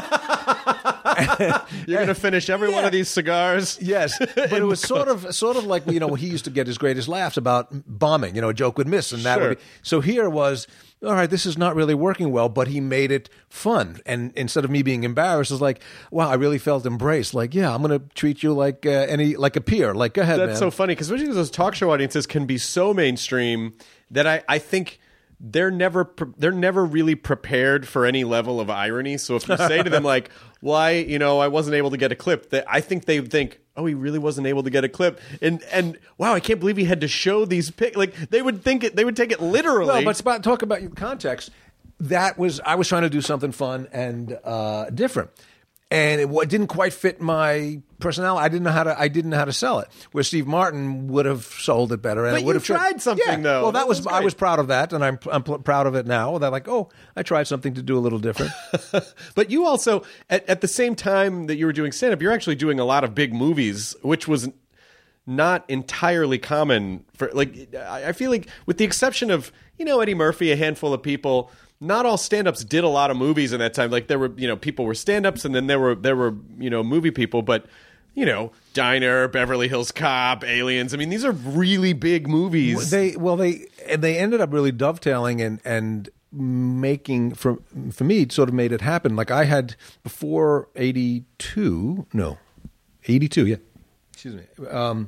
You're going to finish every Yeah. one of these cigars. Yes, but it was sort of sort of like, you know, he used to get his greatest laughs about bombing. You know, a joke would miss, and that Sure. would be. So here was, all right, this is not really working well, but he made it fun. And instead of me being embarrassed, it was like, wow, I really felt embraced. Like, yeah, I'm going to treat you like uh, any like a peer. Like, go ahead, That's man. so funny because those talk show audiences can be so mainstream that I, I think they're never pre- they're never really prepared for any level of irony. So if you say to them like, "Why, you know, I wasn't able to get a clip," that I think they would think, "Oh, he really wasn't able to get a clip," and and wow, I can't believe he had to show these pic. Like they would think it, they would take it literally. Well, but it's about, talk about your context. That was, I was trying to do something fun and uh, different. And it w- didn't quite fit my personality. I didn't know how to. I didn't know how to sell it. Where Steve Martin would have sold it better. And But it would you have fit- tried something, Yeah. though. Well, that, That was, was I great. was proud of that, and I'm I'm pl- proud of it now. That like, oh, I tried something to do a little different. But you also, at, at the same time that you were doing stand-up, you're actually doing a lot of big movies, which was not entirely common for, like, I I feel like with the exception of, you know, Eddie Murphy, a handful of people, not all stand-ups did a lot of movies in that time. Like there were, you know, people were stand-ups and then there were, there were, you know, movie people, but, you know, Diner, Beverly Hills Cop, Aliens. I mean, these are really big movies. They well they and they ended up really dovetailing and and making for for me it sort of made it happen. Like I had before eighty-two, no, eighty-two, yeah. Excuse me. Um,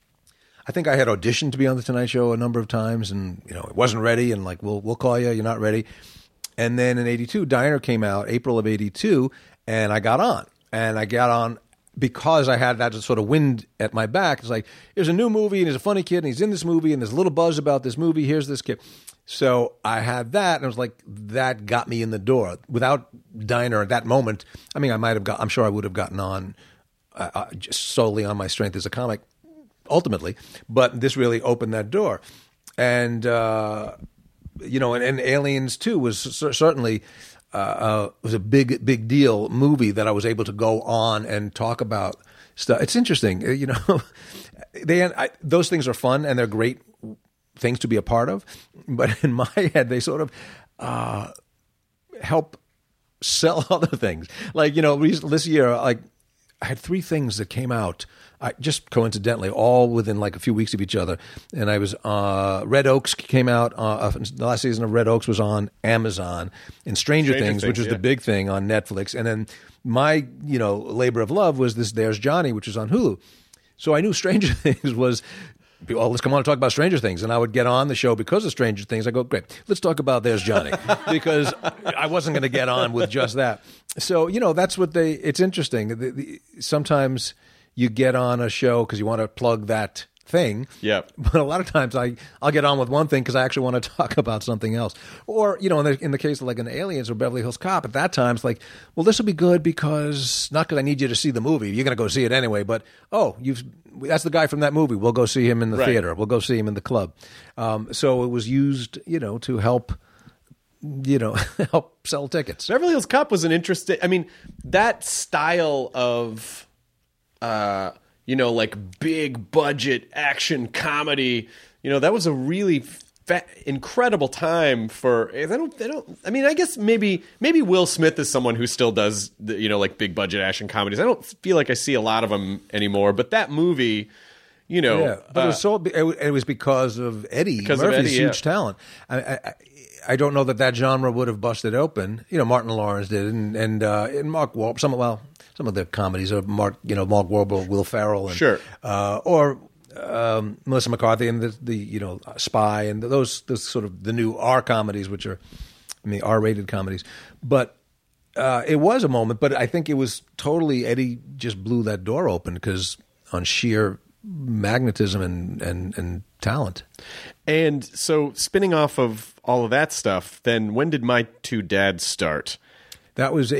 I think I had auditioned to be on the Tonight Show a number of times, and you know it wasn't ready. And like, we'll we'll call you. You're not ready. And then in eighty-two, Diner came out, April of eighty-two, and I got on. And I got on because I had that sort of wind at my back. It's like, there's a new movie, and he's a funny kid, and he's in this movie, and there's a little buzz about this movie. Here's this kid. So I had that, and I was like, that got me in the door. Without Diner at that moment, I mean, I might have got, I'm sure I would have gotten on uh, uh, just solely on my strength as a comic, ultimately. But this really opened that door. And, uh, you know, and, and Aliens two was cer- certainly uh, uh, was a big, big deal movie that I was able to go on and talk about stuff. It's interesting, you know. they I, those things are fun and they're great things to be a part of, but in my head, they sort of uh, help sell other things. Like, you know, this year, like, I had three things that came out, I, just coincidentally, all within like a few weeks of each other. And I was, uh, Red Oaks came out, uh, the last season of Red Oaks was on Amazon, and Stranger, Stranger Things, Things, which was yeah. the big thing on Netflix. And then my, you know, labor of love was this There's Johnny, which was on Hulu. So I knew Stranger Things was, oh, let's come on and talk about Stranger Things. And I would get on the show because of Stranger Things. I go, great, let's talk about There's Johnny. Because I wasn't going to get on with just that. So, you know, that's what they, it's interesting. The, the, sometimes you get on a show because you want to plug that thing. Yeah. But a lot of times I, I'll get on with one thing because I actually want to talk about something else. Or, you know, in the, in the case of like an Aliens or Beverly Hills Cop, at that time it's like, well, this will be good because, not because I need you to see the movie. You're going to go see it anyway. But, oh, you've that's the guy from that movie. We'll go see him in the right. theater. We'll go see him in the club. Um, so it was used, you know, to help, you know, help sell tickets. Beverly Hills Cop was an interesting, I mean, that style of, uh, you know, like big budget action comedy, you know, that was a really fa- incredible time for, they don't, they don't, I mean, I guess maybe, maybe Will Smith is someone who still does, the, you know, like big budget action comedies. I don't feel like I see a lot of them anymore, but that movie, you know. Yeah, but uh, it was so, it was because of Eddie because Murphy's of Eddie, huge yeah. talent. I, I, I don't know that that genre would have busted open. You know, Martin Lawrence did, and, and, uh, and Mark Wahlberg, some, well, some of the comedies are Mark, you know, Mark Wahlberg, Will Ferrell, and, sure, uh, or um, Melissa McCarthy and the, the you know Spy and those those sort of the new R comedies, which are, I mean, R-rated comedies. But uh, it was a moment, but I think it was totally Eddie just blew that door open because on sheer magnetism and and and talent. And so, spinning off of all of that stuff, then when did My Two Dads start? That was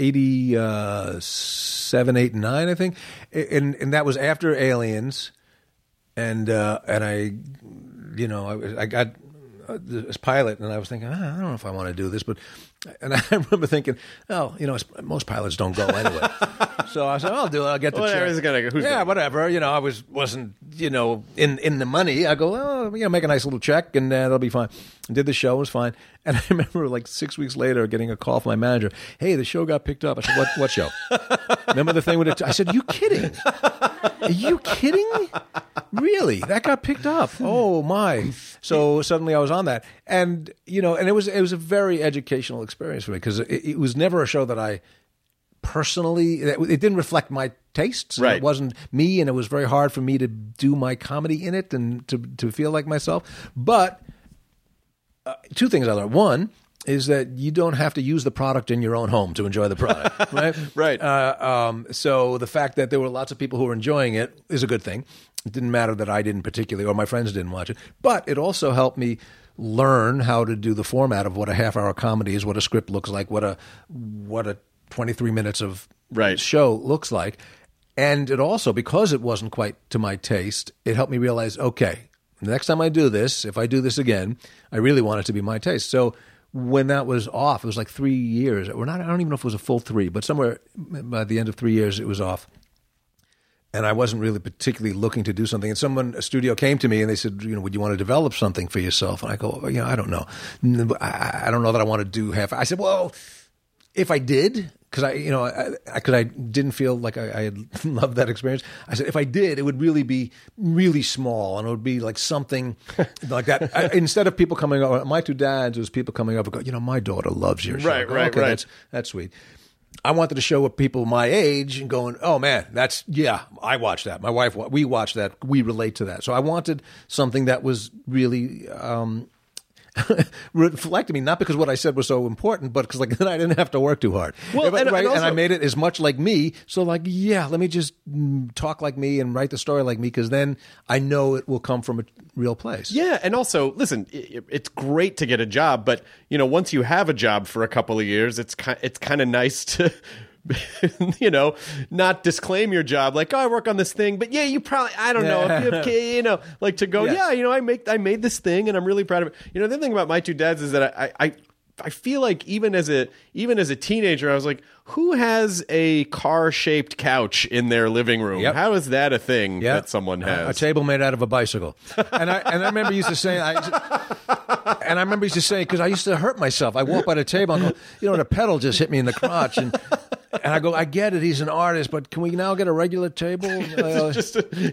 eighty-seven, eight, and nine, I think, and and that was after Aliens, and uh, and I, you know, I, I got this pilot, and I was thinking, ah, I don't know if I want to do this, but, and I remember thinking, oh, you know, most pilots don't go anyway, so I said, I'll do it. I'll get the whatever check. Is gonna, who's yeah, gonna... whatever. You know, I was wasn't you know in in the money. I go, oh, you know, make a nice little check, and uh, that'll be fine. And did the show, it was fine. And I remember like six weeks later getting a call from my manager. Hey, the show got picked up. I said, what what show? Remember the thing with it? I said, you kidding? Are you kidding? Really? That got picked up? Oh my! So suddenly I was on that, and you know, and it was it was a very educational experience for me because it, it was never a show that I personally it, it didn't reflect my tastes. Right. It wasn't me, and it was very hard for me to do my comedy in it and to to feel like myself. But uh, two things I learned. One is that you don't have to use the product in your own home to enjoy the product, right? Right. Uh, um, so the fact that there were lots of people who were enjoying it is a good thing. It didn't matter that I didn't particularly, or my friends didn't watch it, but it also helped me learn how to do the format of what a half-hour comedy is, what a script looks like, what a what a twenty-three minutes of right. show looks like, and it also, because it wasn't quite to my taste, it helped me realize, okay, the next time I do this, if I do this again, I really want it to be my taste. So when that was off, it was like three years. Or not, I don't even know if it was a full three, but somewhere by the end of three years, it was off. And I wasn't really particularly looking to do something. And someone, a studio came to me and they said, you know, would you want to develop something for yourself? And I go, well, you know, I don't know. I, I don't know that I want to do half. I said, well, if I did, because I, you know, because I, I didn't feel like I, I had loved that experience. I said, if I did, it would really be really small, and it would be like something like that. I, instead of people coming up, My Two Dads was people coming up and go, you know, my daughter loves your show. Right, go, right, okay, right. That's that's sweet. I wanted to show people my age and going, oh man, that's, yeah, I watched that. My wife, we watched that. We relate to that. So I wanted something that was really um, reflecting me, not because what I said was so important, but because like then I didn't have to work too hard. Well, right? and, and, also, and I made it as much like me. So like, yeah, let me just talk like me and write the story like me, because then I know it will come from a real place. Yeah, and also, listen, it, it's great to get a job, but you know, once you have a job for a couple of years, it's kind, it's kind of nice to. you know, not disclaim your job like, oh, I work on this thing, but yeah, you probably, I don't know, if you, have, you know, like to go, yes. yeah, you know, I make, I made this thing and I'm really proud of it. You know, the thing about My Two Dads is that I, I, I feel like even as a, even as a teenager, I was like, who has a car-shaped couch in their living room? Yep. How is that a thing yep. that someone has? A, a table made out of a bicycle. and I, and I remember used to say, I, and I remember he used to say, because I used to hurt myself. I walk by the table and go, you know, the pedal just hit me in the crotch. And and I go, I get it. He's an artist, but can we now get a regular table? Uh, just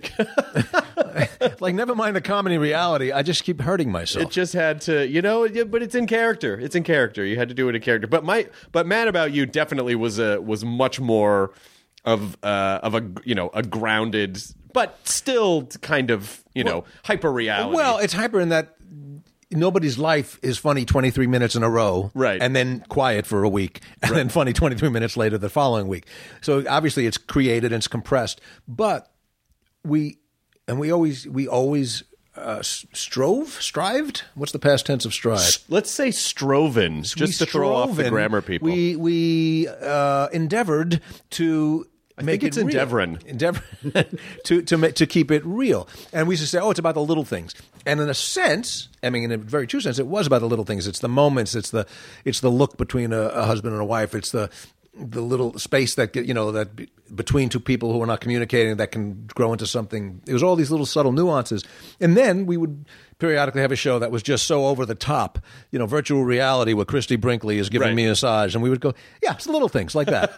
a- like, never mind the comedy reality. I just keep hurting myself. It just had to, you know, yeah, but it's in character. It's in character. You had to do it in character. But my, but Mad About You definitely was a was much more of uh, of a you know a grounded, but still kind of you know hyper reality. Well, it's hyper in that nobody's life is funny twenty-three minutes in a row, Right. and then quiet for a week, and then funny twenty-three minutes later the following week. So obviously it's created and it's compressed, but we and we always we always uh, strove, strived. What's the past tense of strive? Let's say stroven, just We to throw off the strove grammar and people. We we uh, endeavored to. I make think it's it real. endeavoring. Endeavor to to ma- to keep it real. And we used to say, "Oh, it's about the little things." And in a sense, I mean, in a very true sense, it was about the little things. It's the moments. It's the it's the look between a, a husband and a wife. It's the the little space that get, you know that be, between two people who are not communicating that can grow into something. It was all these little subtle nuances. And then we would periodically have a show that was just so over the top, you know, virtual reality where Christy Brinkley is giving Right. me a massage, and we would go, "Yeah, it's the little things like that."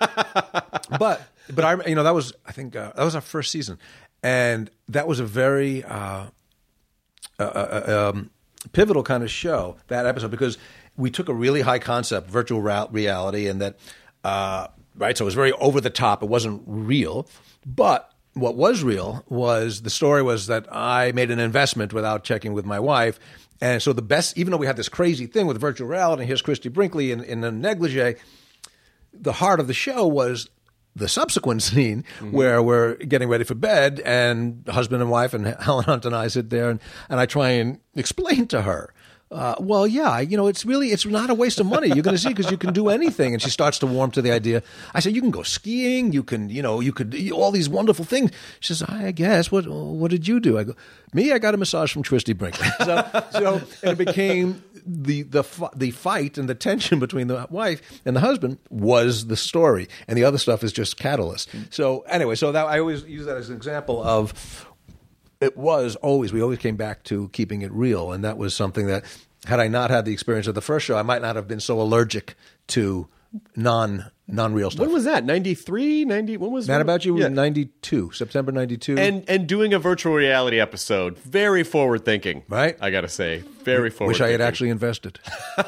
but but I you know that was I think uh, that was our first season, and that was a very uh, uh, uh, um, pivotal kind of show, that episode, because we took a really high concept, virtual ra- reality, and that uh, right, so it was very over the top. It wasn't real, but what was real was the story was that I made an investment without checking with my wife. And so the best, even though we had this crazy thing with virtual reality, and here's Christy Brinkley in, in a negligee, the heart of the show was the subsequent scene mm-hmm. where we're getting ready for bed, and husband and wife and Helen Hunt and I sit there, and, and I try and explain to her, uh, well, yeah, you know, it's really, it's not a waste of money. You're going to see, because you can do anything. And she starts to warm to the idea. I said, you can go skiing. You can, you know, you could, all these wonderful things. She says, I guess, what, what did you do? I go, me, I got a massage from Christy Brinkley. So, so and it became the, the, the fight and the tension between the wife and the husband was the story. And the other stuff is just catalyst. So anyway, so that I always use that as an example of, it was always, we always came back to keeping it real. And that was something that, had I not had the experience of the first show, I might not have been so allergic to non, non-real stuff. When was that? ninety-three, ninety When was Mad About You? Yeah. ninety-two, September ninety-two. And and doing a virtual reality episode, very forward thinking, Right. I gotta say, very forward. Wish I had thinking. actually invested.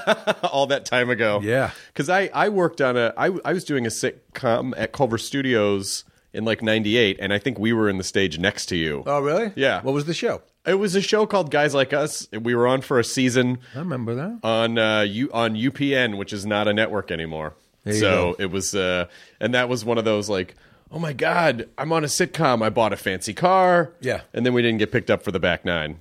all that time ago. Yeah. Because I, I worked on a, I, I was doing a sitcom at Culver Studios in like ninety-eight, and I think we were in the stage next to you. Oh, really? Yeah. What was the show? It was a show called Guys Like Us. We were on for a season I remember that. on uh, U, on U P N, which is not a network anymore. There you So go. it was, uh, and that was one of those like, oh my God, I'm on a sitcom. I bought a fancy car. Yeah. And then we didn't get picked up for the back nine.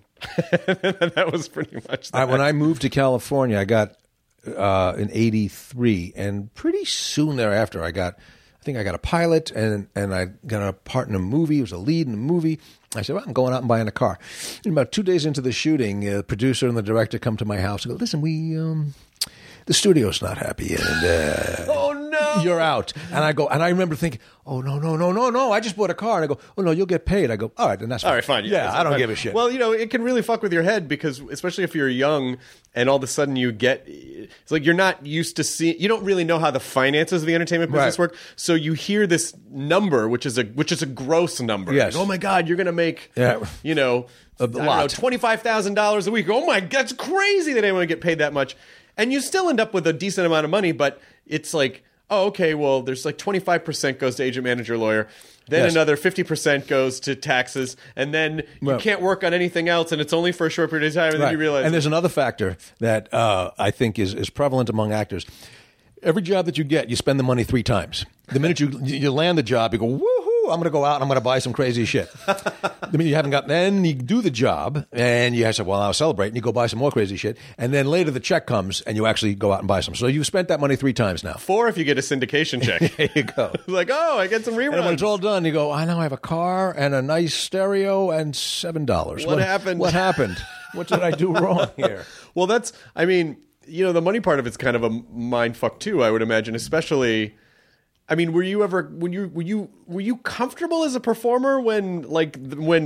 That was pretty much that. I, when I moved to California, I got uh, in eighty-three, and pretty soon thereafter, I got, I think I got a pilot, and and I got a part in a movie. It was a lead in a movie. I said, well, I'm going out and buying a car. And about two days into the shooting, uh, the producer and the director come to my house and go, listen, we, um, the studio's not happy, and uh, oh no, you're out. And I go, and I remember thinking, oh, no, no, no, no, no. I just bought a car. And I go, oh, no, you'll get paid. I go, all right, then that's fine. All right, fine. Yeah, that's I don't fine. give a shit. Well, you know, it can really fuck with your head because, especially if you're young and all of a sudden you get, it's like you're not used to seeing, you don't really know how the finances of the entertainment business Right. work. So you hear this number, which is a which is a gross number. Yes. Like, oh my God, you're going to make, Yeah. you know, A I don't lot. know, twenty-five thousand dollars a week. Oh my God, that's crazy that anyone would get paid that much. And you still end up with a decent amount of money, but it's like, oh, okay, well, there's like twenty-five percent goes to agent, manager, lawyer. Then Yes. another fifty percent goes to taxes. And then you Well- can't work on anything else, and it's only for a short period of time. And Right. then you realize. And there's another factor that uh, I think is, is prevalent among actors. Every job that you get, you spend the money three times. The minute you you land the job, you go, woohoo, I'm going to go out and I'm going to buy some crazy shit. I mean, you haven't got, then you do the job and you say, well, I'll celebrate, and you go buy some more crazy shit. And then later the check comes and you actually go out and buy some. So you've spent that money three times now. Four if you get a syndication check. There you go. Like, oh, I get some reruns. And when it's all done, you go, I now have a car and a nice stereo and seven dollars. What happened? What happened? What did I do wrong here? Well, that's, I mean, you know, the money part of it's kind of a mind fuck too, I would imagine, especially, I mean, were you ever, when you, were you, were you comfortable as a performer when, like, when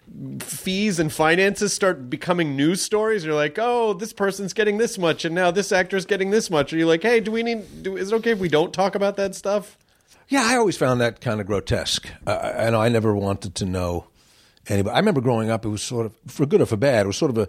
fees and finances start becoming news stories? You're like, oh, this person's getting this much, and now this actor's getting this much. Are you like, hey, do we need? Do, is it okay if we don't talk about that stuff? Yeah, I always found that kind of grotesque. Uh, and I never wanted to know anybody. I remember growing up, it was sort of, for good or for bad, it was sort of a,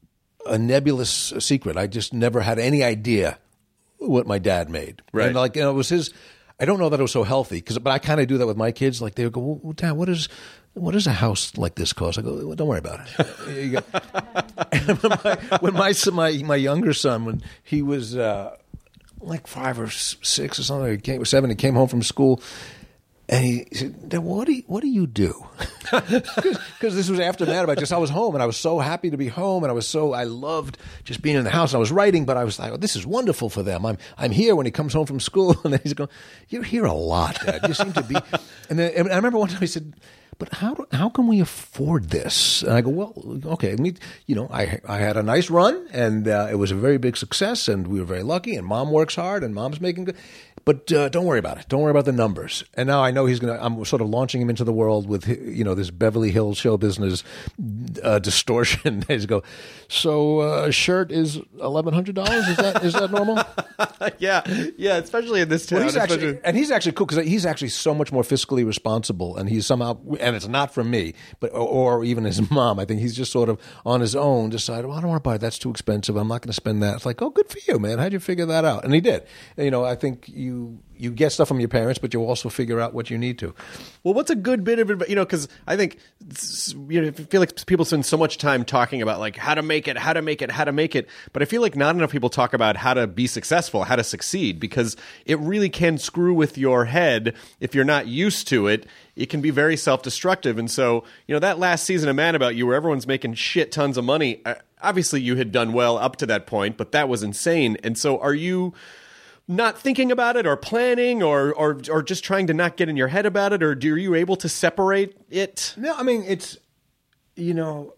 a nebulous secret. I just never had any idea what my dad made. Right. And like, you know, it was his, I don't know that it was so healthy, cause, but I kind of do that with my kids. Like they would go, well, Dad, what is, what does a house like this cost? I go, well, don't worry about it. You go. And when my, when my, my, my younger son, when he was, uh, like five or six or something, he came, seven, he came home from school, and he said, Dad, what do you, what do you do? Because this was after that. I just, I was home, and I was so happy to be home, and I was so, I loved just being in the house. And I was writing, but I was like, oh, this is wonderful for them. I'm I'm here when he comes home from school. And then he's going, you're here a lot, Dad. You seem to be. And then and I remember one time he said, but how do, how can we afford this? And I go, well, okay, me, you know, I I had a nice run, and uh, it was a very big success, and we were very lucky, and Mom works hard, and Mom's making good. But uh, don't worry about it. Don't worry about the numbers. And now I know he's going to, I'm sort of launching him into the world with, you know, this Beverly Hills show business uh, distortion. He's go, so uh, a shirt is eleven hundred dollars? Is that is that normal? yeah, yeah, especially in this town. Well, he's especially- actually, and he's actually cool because he's actually so much more fiscally responsible, and he's somehow, and it's not from me, but or, or even his mom. I think he's just sort of on his own decided, well, I don't want to buy it. That's too expensive. I'm not going to spend that. It's like, oh, good for you, man. How'd you figure that out? And he did. And, you know, I think you you get stuff from your parents, but you also figure out what you need to. Well, what's a good bit of advice? You know, because I think, you know, I feel like people spend so much time talking about like how to make it, how to make it, how to make it. But I feel like not enough people talk about how to be successful, how to succeed, because it really can screw with your head if you're not used to it. It can be very self-destructive. And so, you know, that last season of Mad About You where everyone's making shit tons of money, obviously you had done well up to that point, but that was insane. And so are you not thinking about it or planning or, or or just trying to not get in your head about it, or do, are you able to separate it? No, I mean, it's, you know,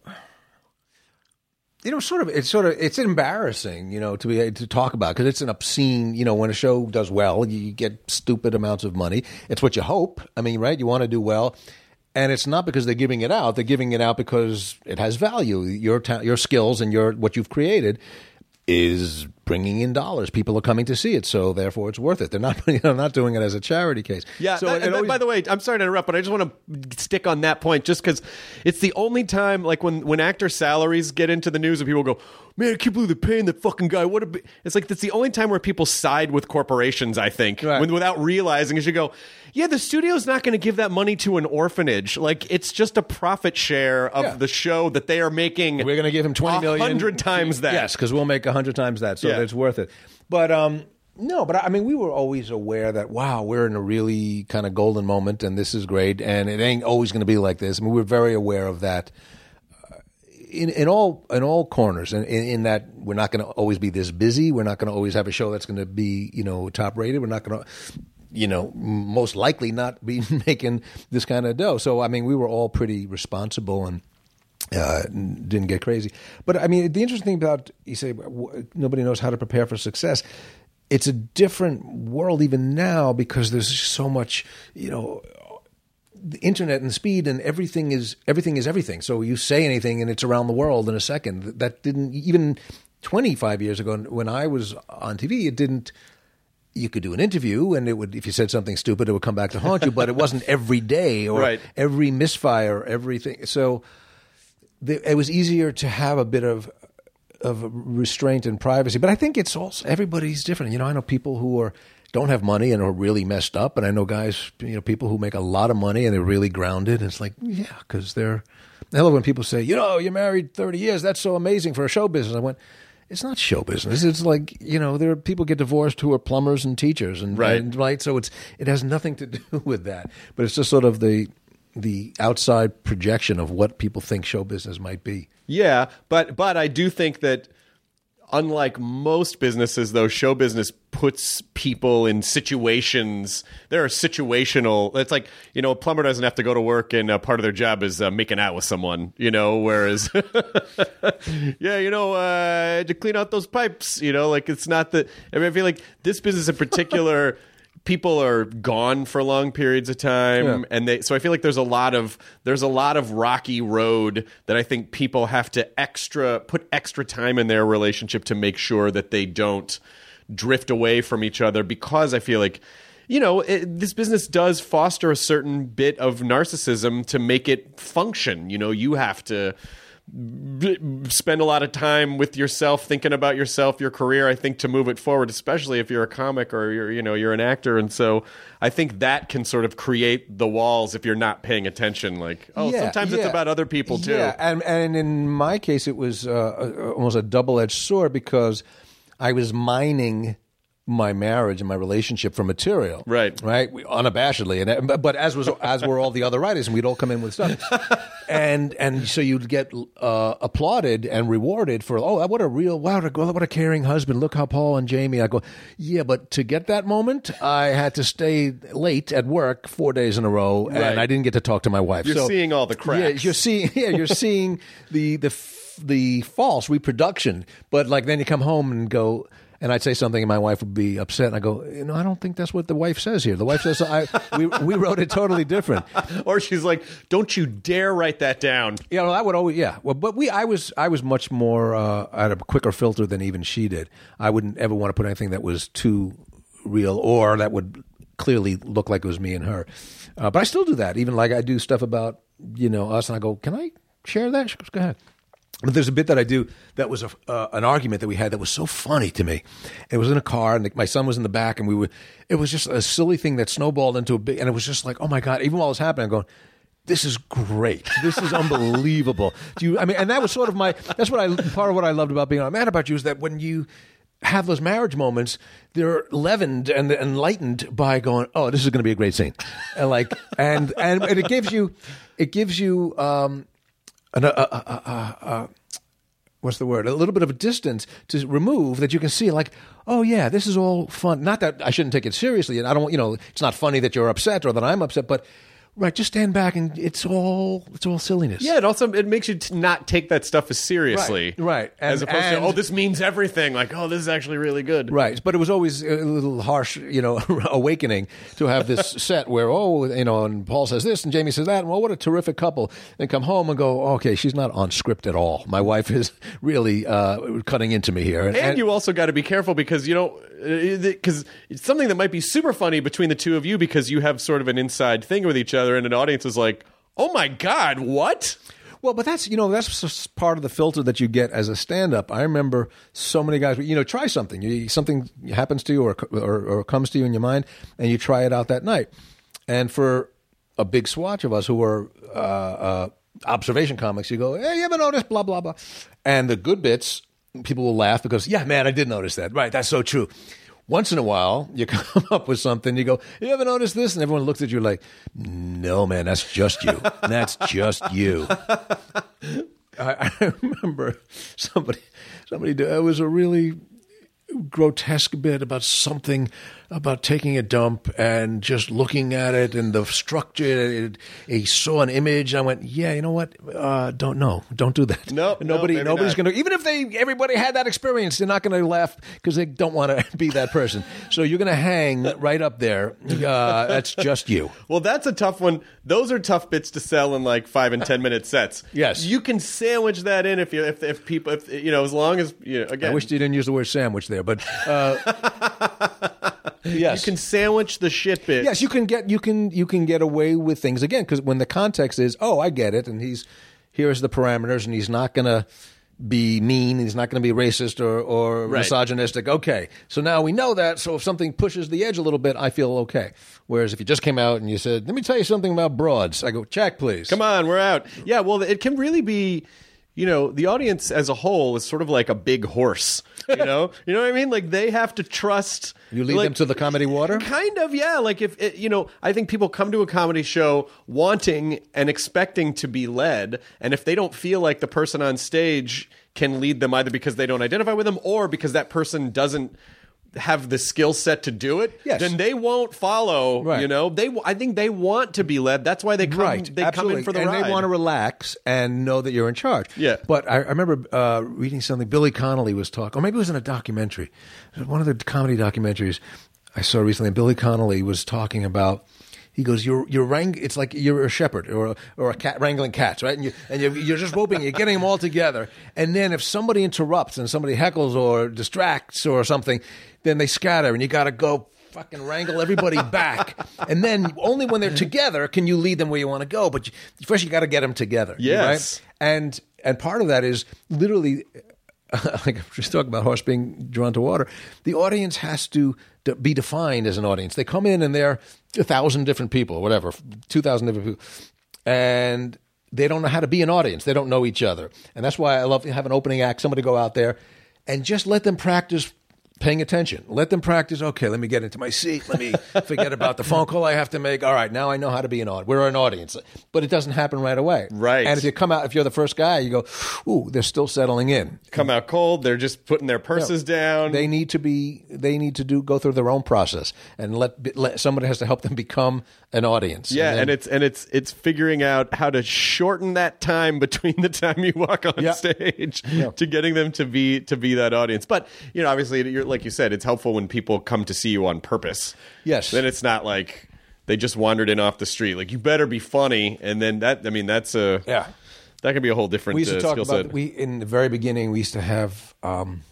you know, sort of, it's sort of, it's embarrassing, you know, to be able to talk about, because it's an obscene, you know, when a show does well, you get stupid amounts of money. It's what you hope. I mean, right? You want to do well. And it's not because they're giving it out. They're giving it out because it has value. Your ta- your skills and your what you've created is bringing in dollars. People are coming to see it, so therefore it's worth it. They're not, you know, not doing it as a charity case. Yeah. So that, it always, by the way, I'm sorry to interrupt, but I just want to stick on that point, just because it's the only time, like when when actor salaries get into the news and people go, "Man, I can't believe they're paying that fucking guy." What a b-. It's like that's the only time where people side with corporations. I think, right. when, without realizing, you should go, "Yeah, the studio's not going to give that money to an orphanage. Like it's just a profit share of Yeah. the show that they are making. we're going to give him twenty million, hundred times that. Yes, because we'll make a hundred times that, so Yeah. it's worth it. But um, no, but I mean, we were always aware that wow, we're in a really kind of golden moment, and this is great, and it ain't always going to be like this. I mean, we're very aware of that. In, in all in all corners, and in, in that we're not going to always be this busy. We're not going to always have a show that's going to be, you know, top rated. We're not going to, you know, most likely not be making this kind of dough. So I mean, we were all pretty responsible and uh, didn't get crazy. But I mean, the interesting thing about you say w- nobody knows how to prepare for success. It's a different world even now because there's so much, you know. The internet and speed and everything is everything is everything. So you say anything and it's around the world in a second. That didn't even twenty-five years ago when I was on T V. It didn't. You could do an interview and it would, if you said something stupid, it would come back to haunt you. But it wasn't every day or right. every misfire, everything. So the, it was easier to have a bit of of restraint and privacy. But I think it's also everybody's different. You know, I know people who are. Don't have money and are really messed up. And I know guys, you know, people who make a lot of money and they're really grounded. And it's like, yeah, because they're, I love when people say, you know, you're married thirty years. That's so amazing for a show business. I went, it's not show business. It's like, you know, there are people get divorced who are plumbers and teachers. And, right. and right. So it's, it has nothing to do with that. But it's just sort of the, the outside projection of what people think show business might be. Yeah. But, but I do think that, unlike most businesses, though, show business puts people in situations. There are situational. It's like, you know, a plumber doesn't have to go to work and uh, part of their job is uh, making out with someone, you know, whereas, yeah, you know, uh, to clean out those pipes, you know, like it's not that. I mean, I feel like this business in particular, people are gone for long periods of time, Yeah. and they so I feel like there's a lot of there's a lot of rocky road that I think people have to extra put extra time in their relationship to make sure that they don't drift away from each other, because I feel like, you know, it, this business does foster a certain bit of narcissism to make it function. You know, you have to b- spend a lot of time with yourself, thinking about yourself, your career, I think, to move it forward, especially if you're a comic or you're, you know, you're an actor. And so I think that can sort of create the walls if you're not paying attention. Like, oh, Yeah, sometimes it's yeah. about other people too. Yeah, and, and in my case, it was uh, almost a double-edged sword because I was mining my marriage and my relationship for material, Right. right, we, unabashedly, and but as was as were all the other writers, and we'd all come in with stuff, and and so you'd get uh, applauded and rewarded for, oh, what a real, wow, what a caring husband, look how Paul and Jamie. I go, yeah, but to get that moment, I had to stay late at work four days in a row, Right. and I didn't get to talk to my wife. You're So, seeing all the cracks. Yeah, you're seeing, yeah, you're seeing the the f- the false reproduction, but like then you come home and go. And I'd say something, and my wife would be upset. And I go, you know, I don't think that's what the wife says here. The wife says, I, we we wrote it totally different. Or she's like, don't you dare write that down. You know, I would always, yeah. Well, but we, I was, I was much more, uh, I had a quicker filter than even she did. I wouldn't ever want to put anything that was too real or that would clearly look like it was me and her. Uh, but I still do that. Even like I do stuff about, you know, us, and I go, can I share that? She goes, go ahead. But there's a bit that I do that was a, uh, an argument that we had that was so funny to me. It was in a car, and the, my son was in the back, and we were. It was just a silly thing that snowballed into a big, and it was just like, oh my god! Even while it was happening, I'm going, this is great. This is unbelievable. Do you? I mean, and that was sort of my. That's what I. Part of what I loved about being on Mad About You is that when you have those marriage moments, they're leavened and enlightened by going, oh, this is going to be a great scene, and like, and and, and it gives you, it gives you. Um, An, uh, uh, uh, uh, what's the word? A little bit of a distance to remove that you can see, like, oh yeah, this is all fun. Not that I shouldn't take it seriously, and I don't, you know, it's not funny that you're upset or that I'm upset, but right, just stand back and it's all it's all silliness. Yeah, it also it makes you t- not take that stuff as seriously, Right, right. And- as opposed and- to, oh, this means everything. Like, oh, this is actually really good. Right, but it was always a little harsh, you know, awakening to have this set where, oh, you know, and Paul says this and Jamie says that, and well, what a terrific couple. Then come home and go, okay, she's not on script at all. My wife is really uh, cutting into me here. And, you also got to be careful because, you know, because it's something that might be super funny between the two of you because you have sort of an inside thing with each other, and an audience is like, oh my God, what? Well, but that's, you know, that's just part of the filter that you get as a stand-up. I remember so many guys, you know, try something. You, something happens to you or, or or comes to you in your mind, and you try it out that night. And for a big swatch of us who were uh, uh, observation comics, you go, hey, you ever notice blah, blah, blah. And the good bits, people will laugh because, yeah, man, I did notice that. Right, that's so true. Once in a while, you come up with something, you go, you ever notice this? And everyone looks at you like, no, man, that's just you. That's just you. I, I remember somebody, somebody, did, it was a really grotesque bit about something, about taking a dump and just looking at it and the structure. It, he saw an image. I went, yeah, you know what? Uh, don't know. Don't do that. Nope, nobody, nope, maybe nobody's not. going to. Even if they, everybody had that experience, they're not going to laugh because they don't want to be that person. So you're going to hang right up there. Uh, that's just you. Well, that's a tough one. Those are tough bits to sell in like five and ten minute sets. Yes. You can sandwich that in if you if, if people if you know as long as you know, again. I wish you didn't use the word sandwich there, but uh, yes, you can sandwich the shit bits. yes, you can get you can you can get away with things again because when the context is, oh, I get it, and he's here's the parameters, and he's not going to be mean, he's not going to be racist or, or Right. misogynistic. Okay, so now we know that. So if something pushes the edge a little bit, I feel okay. Whereas if you just came out and you said, "Let me tell you something about broads," I go, "Check, please." Come on, we're out. Yeah, well, it can really be, you know, the audience as a whole is sort of like a big horse. You know, you know what I mean? Like they have to trust. You lead like, them to the comedy water. Kind of, yeah. Like if it, you know, I think people come to a comedy show wanting and expecting to be led, and if they don't feel like the person on stage can lead them, either because they don't identify with them or because that person doesn't have the skill set to do it, Yes. then they won't follow. Right. You know, they. I think they want to be led. That's why they come. Right, They absolutely. come in for the and ride. they want to relax and know that you're in charge. Yeah. But I, I remember uh, reading something. Billy Connolly was talking, or maybe it was in a documentary, it was one of the comedy documentaries I saw recently, Billy Connolly was talking about. He goes, "You're you're wrang- It's like you're a shepherd or a, or a cat wrangling cats, right? And you and you're, you're just roping, you're getting them all together. And then if somebody interrupts and somebody heckles or distracts or something, then they scatter, and you got to go fucking wrangle everybody back. And then only when they're together can you lead them where you want to go. But you, first, you got to get them together. Yes, right? And and part of that is literally." Like I was just talking about horse being drawn to water. The audience has to, to be defined as an audience. They come in and they're a thousand different people, whatever, two thousand different people, and they don't know how to be an audience. They don't know each other, and that's why I love to have an opening act. Somebody go out there and just let them practice paying attention. Let them practice. Okay, let me get into my seat. Let me forget about the phone call I have to make. All right, now I know how to be an audience. We're an audience, but it doesn't happen right away. Right. And if you come out, if you're the first guy, you go, ooh, they're still settling in. Come out cold. They're just putting their purses No, down. They need to be. They need to do go through their own process, and let, let somebody has to help them become an audience. Yeah, and, then, and it's and it's it's figuring out how to shorten that time between the time you walk on Yeah. stage Yeah. to getting them to be to be that audience. But you know, obviously, you're, like you said, it's helpful when people come to see you on purpose. Yes. Then it's not like they just wandered in off the street. Like, you better be funny, and then that. I mean, that's a yeah. that could be a whole different We used to uh, talk skill about set. we in the very beginning. We used to have um,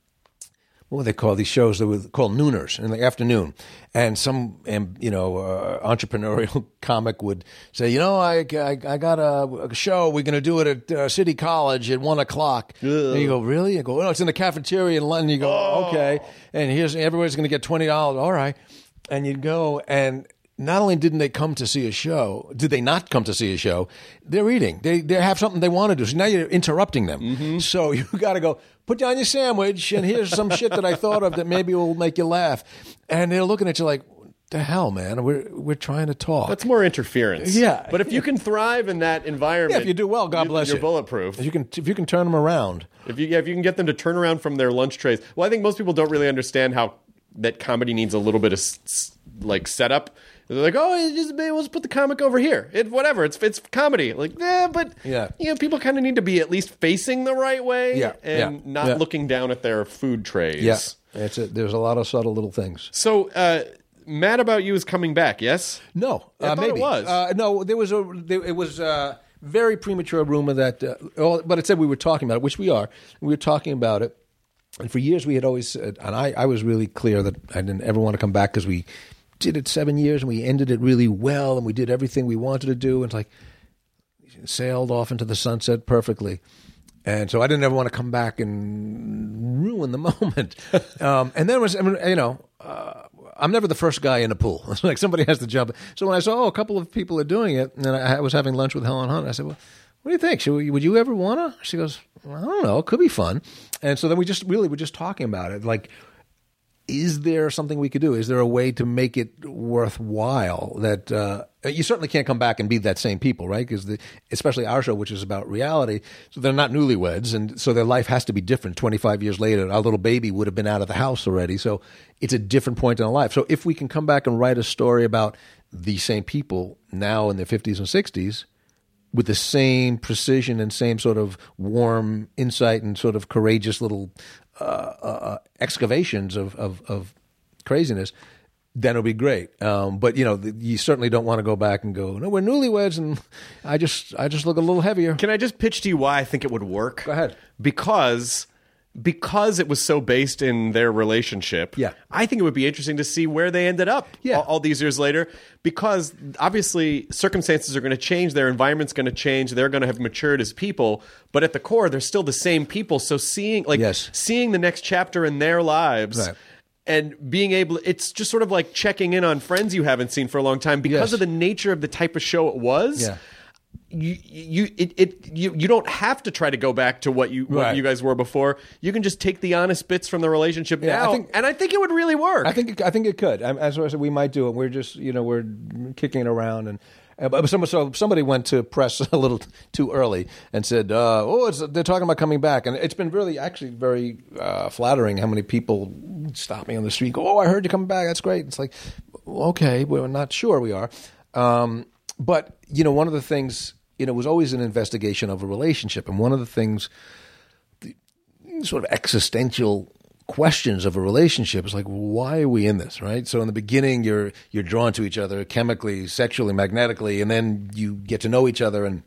what were they called? These shows that were called nooners in the afternoon, and some um, you know uh, entrepreneurial comic would say, you know, I I, I got a, a show. We're going to do it at uh, City College at one o'clock. And you go, really? I go, oh, no, it's in the cafeteria in London. You go, Oh. okay. And here's everybody's going to get twenty dollars. All right, and you'd go and. Not only didn't they come to see a show, did they not come to see a show? They're eating. They they have something they want to do. So now you're interrupting them. Mm-hmm. So you got to go, put down your sandwich, and here's some shit that I thought of that maybe will make you laugh. And they're looking at you like, the hell, man? We're we're trying to talk. That's more interference. Yeah. But if you can thrive in that environment, yeah, if you do well, God bless you're you. bulletproof. If you can if you can turn them around. If you yeah, if you can get them to turn around from their lunch trays. Well, I think most people don't really understand how that comedy needs a little bit of s- s- like setup. They're like, oh, it just, we'll just put the comic over here. It whatever. It's it's comedy. Like, yeah, but Yeah. you know, people kind of need to be at least facing the right way, Yeah, and yeah, not yeah. looking down at their food trays. Yeah, it's a, there's a lot of subtle little things. So, uh, Mad About You is coming back. Yes. No, I uh, thought it maybe was. Uh, no, there was a there, it was a very premature rumor that, uh, oh, but it said we were talking about it, which we are. We were talking about it, and for years we had always said, and I, I was really clear that I didn't ever want to come back because we did it seven years and we ended it really well and we did everything we wanted to do and it's like sailed off into the sunset perfectly. And so I didn't ever want to come back and ruin the moment. um, and then it was, I mean, you know, uh, I'm never the first guy in a pool. It's like somebody has to jump. So when I saw, oh, a couple of people are doing it, and I, I was having lunch with Helen Hunt, I said, well, what do you think? Should we, would you ever want to? She goes, well, I don't know. It could be fun. And so then we just really were just talking about it. Like, is there something we could do? Is there a way to make it worthwhile? That uh, you certainly can't come back and be that same people, right? Because especially our show, which is about reality, so they're not newlyweds, and so their life has to be different. twenty-five years later, our little baby would have been out of the house already, so it's a different point in our life. So if we can come back and write a story about these same people now in their fifties and sixties, with the same precision and same sort of warm insight and sort of courageous little uh, uh, excavations of, of, of craziness, then it'll be great. Um, but you know, the, you certainly don't want to go back and go, no, we're newlyweds, and I just I just look a little heavier. Can I just pitch to you why I think it would work? Go ahead. Because because it was so based in their relationship, Yeah. I think it would be interesting to see where they ended up Yeah. all, all these years later. Because obviously circumstances are going to change, their environment's going to change, they're going to have matured as people, but at the core, they're still the same people. So seeing like Yes. seeing the next chapter in their lives. Right. And being able, it's just sort of like checking in on friends you haven't seen for a long time because Yes. of the nature of the type of show it was. Yeah. You you it, it you you don't have to try to go back to what you what Right. you guys were before. You can just take the honest bits from the relationship Yeah, I now, think- and I think it would really work. I think it, I think it could. Um, As I said, we might do it. We're just you know we're kicking it around, and uh, but some, so somebody went to press a little too early and said, uh, "Oh, it's, they're talking about coming back," and it's been really actually very uh, flattering how many people stop me on the street, go, "Oh, I heard you coming back. That's great." It's like, okay, we're not sure we are, um, but you know, one of the things. You know, it was always an investigation of a relationship. And one of the things, the sort of existential questions of a relationship. It's like, why are we in this, right? So in the beginning, you're you're drawn to each other chemically, sexually, magnetically, and then you get to know each other, and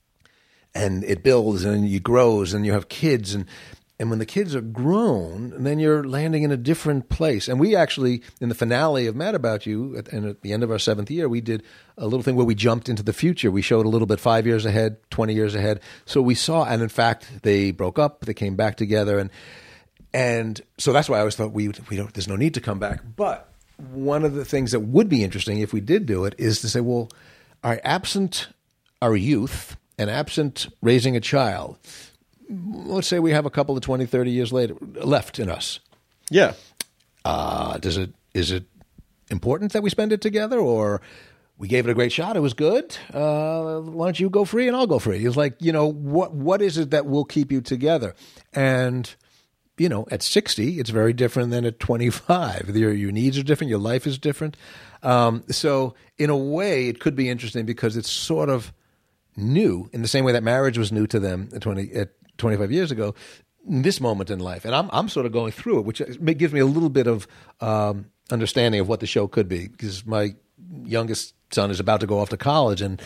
and it builds, and you grows, and you have kids, and and when the kids are grown, then you're landing in a different place. And we actually, in the finale of Mad About You, at, and at the end of our seventh year, we did a little thing where we jumped into the future. We showed a little bit five years ahead, twenty years ahead. So we saw, and in fact, they broke up, they came back together, and And so that's why I always thought we we don't. There's no need to come back. But one of the things that would be interesting if we did do it is to say, well, our absent our youth and absent raising a child, let's say we have a couple of twenty, thirty years later left in us. Yeah. Uh, does it is it important that we spend it together, or we gave it a great shot, it was good? Uh, why don't you go free and I'll go free? It's like, you know, what what is it that will keep you together? And you know, at sixty, it's very different than at twenty-five. Your, your needs are different. Your life is different. Um, so in a way, it could be interesting because it's sort of new in the same way that marriage was new to them at, twenty, at twenty-five years ago, in this moment in life. And I'm, I'm sort of going through it, which gives me a little bit of um, understanding of what the show could be, because my youngest son is about to go off to college, and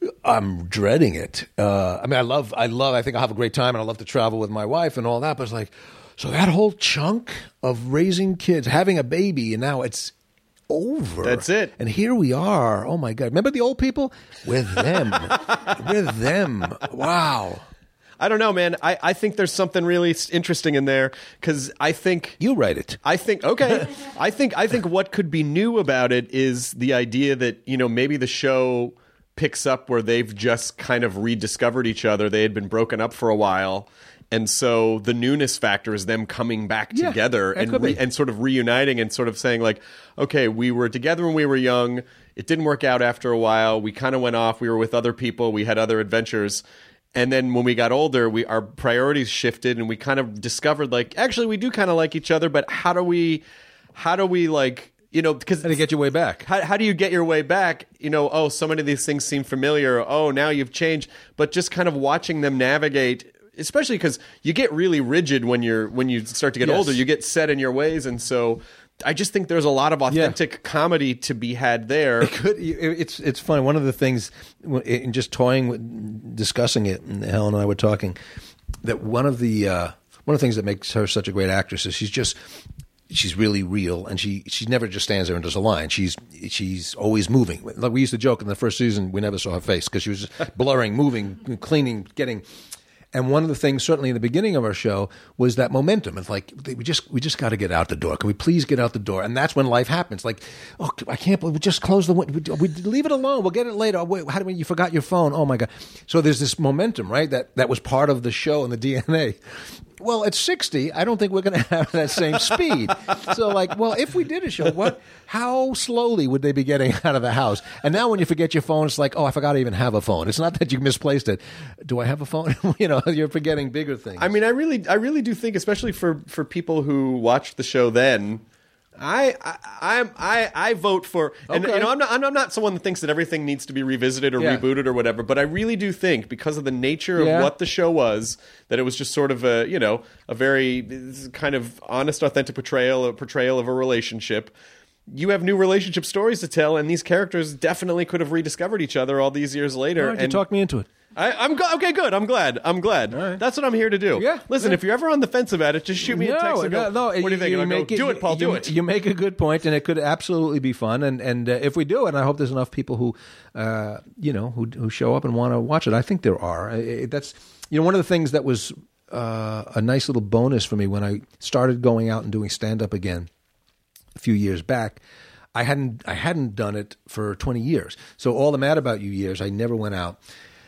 I'm dreading it. Uh, I mean, I love, I love, I think I'll have a great time, and I love to travel with my wife and all that, but it's like, so that whole chunk of raising kids, having a baby, and now it's over. That's it. And here we are. Oh, my God. Remember the old people? We're them. We're them. Wow. I don't know, man. I, I think there's something really interesting in there because I think you write it. I think okay. I think I think what could be new about it is the idea that, you know, maybe the show picks up where they've just kind of rediscovered each other. They had been broken up for a while. And so the newness factor is them coming back Yeah, together that and could re- be. and sort of reuniting and sort of saying like, okay, we were together when we were young. It didn't work out after a while. We kind of went off. We were with other people. We had other adventures. And then when we got older, we our priorities shifted, and we kind of discovered like, actually, we do kind of like each other. But how do we, how do we like, you know, because How to get your way back. How, how do you get your way back? You know, oh, so many of these things seem familiar. Oh, now you've changed. But just kind of watching them navigate, especially because you get really rigid when you're when you start to get Yes. older. You get set in your ways, and so I just think there's a lot of authentic comedy to be had there. It could, it's it's funny. One of the things in just toying with discussing it, and Helen and I were talking, that one of the uh, one of the things that makes her such a great actress is she's just she's really real, and she she never just stands there and does a line. She's she's always moving. Like we used to joke in the first season, we never saw her face because she was just blurring, moving, cleaning, getting. And one of the things, certainly in the beginning of our show, was that momentum. It's like we just we just got to get out the door. Can we please get out the door? And that's when life happens. Like, oh, I can't believe we just close the window. We, we leave it alone. We'll get it later. Oh, wait, how do we? You forgot your phone. Oh my God! So there's this momentum, right? That that was part of the show and the D N A. Well, at sixty, I don't think we're going to have that same speed. So, like, well, if we did a show, what? How slowly would they be getting out of the house? And now, when you forget your phone, it's like, oh, I forgot to even have a phone. It's not that you misplaced it. Do I have a phone? You know, you're forgetting bigger things. I mean, I really, I really do think, especially for, for people who watched the show then, I, I, I'm- I, I vote for, and Okay. you know, I'm not, I'm I'm not someone that thinks that everything needs to be revisited or Yeah. rebooted or whatever, but I really do think because of the nature of Yeah. what the show was, that it was just sort of a, you know, a very kind of honest, authentic portrayal, a portrayal of a relationship. You have new relationship stories to tell, and these characters definitely could have rediscovered each other all these years later. All right, you and talk me into it. I, I'm go- okay. Good. I'm glad. I'm glad. right. That's what I'm here to do. Yeah, Listen, yeah. if you're ever on the fence about it, just shoot me a text and go, no, no, "What do you think?" And I'll go, make "Do it, Paul. you, Do it." You make a good point, and it could absolutely be fun. And and uh, if we do it, and I hope there's enough people who, uh, you know, who who show up and want to watch it. I think there are. It, that's you know one of the things that was uh, a nice little bonus for me when I started going out and doing stand up again a few years back. I hadn't I hadn't done it for twenty years. So all the Mad About You years, I never went out.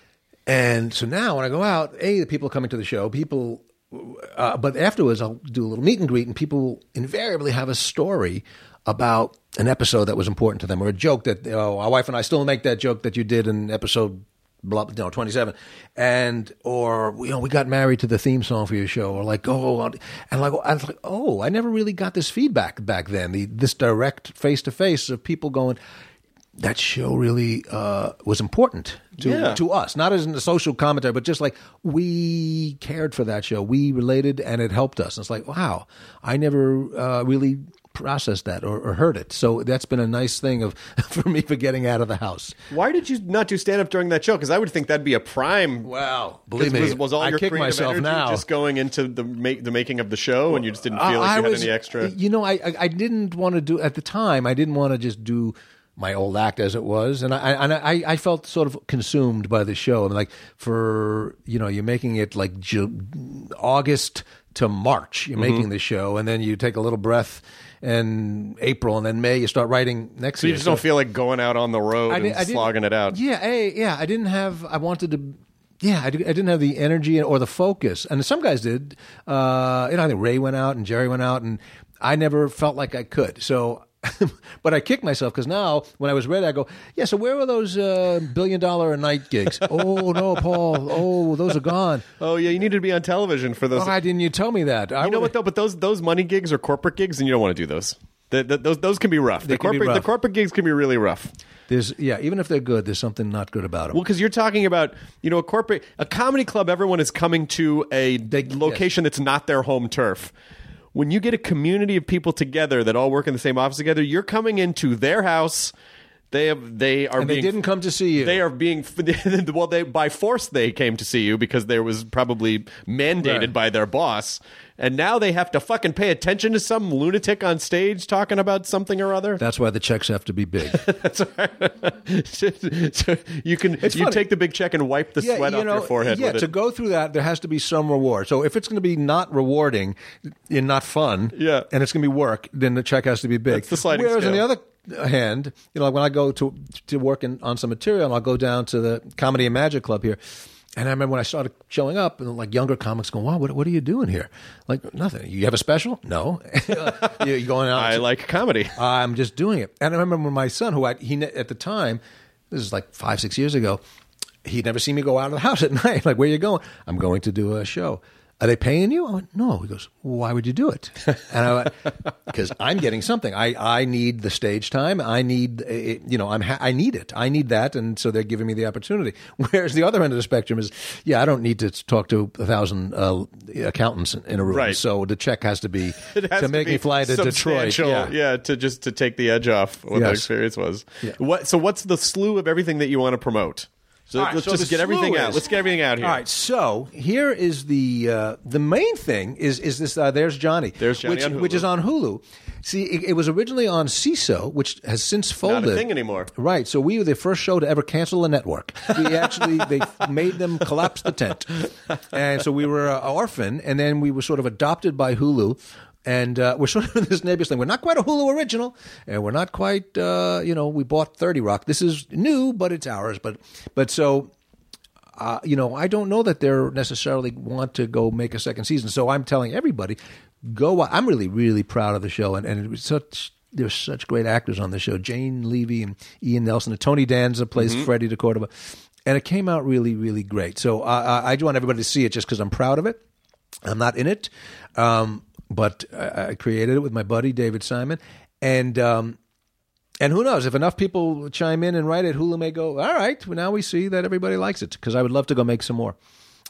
And so now when I go out, A, the people are coming to the show, people, uh, but afterwards I'll do a little meet and greet, and people invariably have a story about an episode that was important to them, or a joke that, oh, my wife and I still make that joke that you did in episode blah, no, twenty-seven, and, or, you know, we got married to the theme song for your show, or like, oh, and like, I was like, oh, I never really got this feedback back then, the, this direct face-to-face of people going, that show really uh, was important to Yeah. to us, not as in a social commentary, but just like we cared for that show. We related, and it helped us. And it's like, wow, I never uh, really processed that or, or heard it. So that's been a nice thing of for me for getting out of the house. Why did you not do stand up during that show? Because I would think that'd be a prime. Wow, believe me, was, was all I your kick creative myself energy now. just going into the make, the making of the show, and you just didn't feel like I you had was, any extra. You know, I, I I didn't want to do at the time. I didn't want to just do my old act as it was, and I and I, I felt sort of consumed by the show. And like for you know, you're making it like Ju- August to March. You're Mm-hmm. making the show, and then you take a little breath. And April and then May, you start writing next So year. you just don't feel like going out on the road I and di- I didn't- slogging it out. Yeah, I, yeah. I didn't have. I wanted to. Yeah, I, di- I didn't have the energy or the focus, and some guys did. Uh, you know, I think Ray went out and Jerry went out, and I never felt like I could. So, but I kicked myself because now, when I was ready, I go, yeah. So where were those uh, billion dollar a night gigs? Oh no, Paul. Oh, those are gone. Oh yeah, you needed to be on television for those. Why didn't you tell me that? I you know would've- what though? But those those money gigs are corporate gigs, and you don't want to do those. The, the, those those can be rough. They the can be corporate rough. the corporate gigs can be really rough. There's yeah. Even if they're good, there's something not good about them. Well, because you're talking about, you know, a corporate, a comedy club, everyone is coming to a They- location that's not their home turf. When you get a community of people together that all work in the same office together, you're coming into their house. They have, they are and they being, didn't come to see you. They are being well. They by force they came to see you because there was probably mandated Right. by their boss, and now they have to fucking pay attention to some lunatic on stage talking about something or other. That's why the checks have to be big. So you can It's you funny. take the big check and wipe the sweat off your forehead Yeah, with it. to go through that, there has to be some reward. So if it's going to be not rewarding and not fun, Yeah. and it's going to be work, then the check has to be big. That's the sliding Whereas on the scale. other hand, you know, like when I go to to work in, on some material, and I'll go down to the Comedy and Magic Club here. And I remember when I started showing up, and like younger comics going, "Wow, what, what are you doing here?" Like nothing. You have a special? No. You're going out. I like comedy. I'm just doing it. And I remember when my son, who I, he ne- at the time, this is like five, six years ago, he'd never seen me go out of the house at night. Like, where are you going? I'm going to do a show. Are they paying you? I went, no. He goes, well, why would you do it? And I went, because I'm getting something. I, I need the stage time. I need, uh, you know, I'm ha- I need it. I need that. And so they're giving me the opportunity. Whereas the other end of the spectrum is, yeah, I don't need to talk to a thousand uh, accountants in a room. Right. So the check has to be It has to make be me fly to Detroit. substantial, Yeah. yeah, to just to take the edge off what the Yes. experience was. Yeah. What? So what's the slew of everything that you want to promote? So All right, let's so just the get everything slew out. is- Let's get everything out here. All right, so here is the uh, the main thing is is this. Uh, There's Johnny. There's Johnny which, on Hulu. which is on Hulu. See, it, it was originally on C I S O, which has since folded. Not a thing anymore. Right. So we were the first show to ever cancel a network. We actually they made them collapse the tent, and so we were an orphan, and then we were sort of adopted by Hulu. And uh, we're sort of in this nebulous thing. We're not quite a Hulu original, and we're not quite, uh, you know, we bought thirty Rock. This is new, but it's ours. But but so. Uh, you know, I don't know that they necessarily want to go make a second season. So I'm telling everybody, go. wa- I'm really, really proud of the show, and, and it was such. There's such great actors on the show: Jane Levy and Ian Nelson, and Tony Danza plays Freddie de Cordova, and it came out really, really great. So I, I, I just want everybody to see it, just because I'm proud of it. I'm not in it, um, but I, I created it with my buddy David Simon, and. Um, And who knows, if enough people chime in and write it, Hulu may go, all right, well, now we see that everybody likes it, because I would love to go make some more.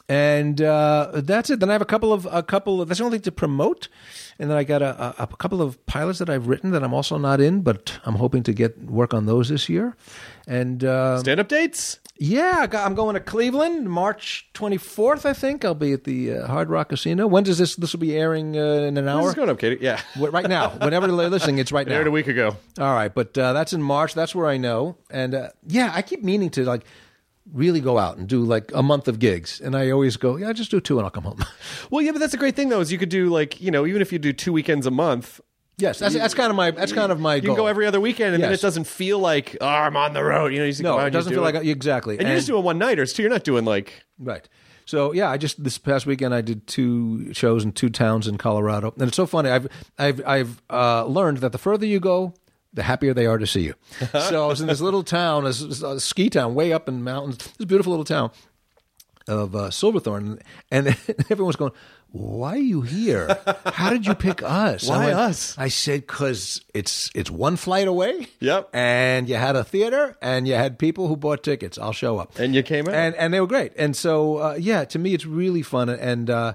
And uh, that's it. Then I have a couple of, a couple of, that's the only thing to promote. And then I got a, a, a couple of pilots that I've written that I'm also not in, but I'm hoping to get work on those this year. And uh, Stand-up dates? yeah, I got- I'm going to Cleveland March twenty-fourth, I think. I'll be at the uh, Hard Rock Casino. When does this, this will be airing uh, in an This hour? is going up, Katie. Yeah. Wh- Right now. Whenever they're listening, it's right It now. aired a week ago. All right, but uh, that's in March. That's where I know. And uh, yeah, I keep meaning to like really go out and do like a month of gigs. And I always go, yeah, just do two and I'll come home. Well, yeah, but that's a great thing, though, is you could do, like, you know, even if you do two weekends a month, yes, that's, that's kind of my that's kind of my you goal. can go every other weekend, and then Yes. it doesn't feel like, oh, I'm on the road. You know, you just go No, out it and you doesn't do feel it. like exactly. And you're just doing one-nighters, too. You're not doing, like... Right. So yeah, I just this past weekend I did two shows in two towns in Colorado, and it's so funny. I've I've I've uh, learned that the further you go, the happier they are to see you. So I was in this little town, a, a ski town, way up in the mountains. This beautiful little town of uh, Silverthorne, and everyone's going, why are you here? How did you pick us? Why I went, us? I said, because it's it's one flight away. Yep. And you had a theater, and you had people who bought tickets. I'll show up. And you came out. And and they were great. And so, uh, yeah, to me, it's really fun. And uh,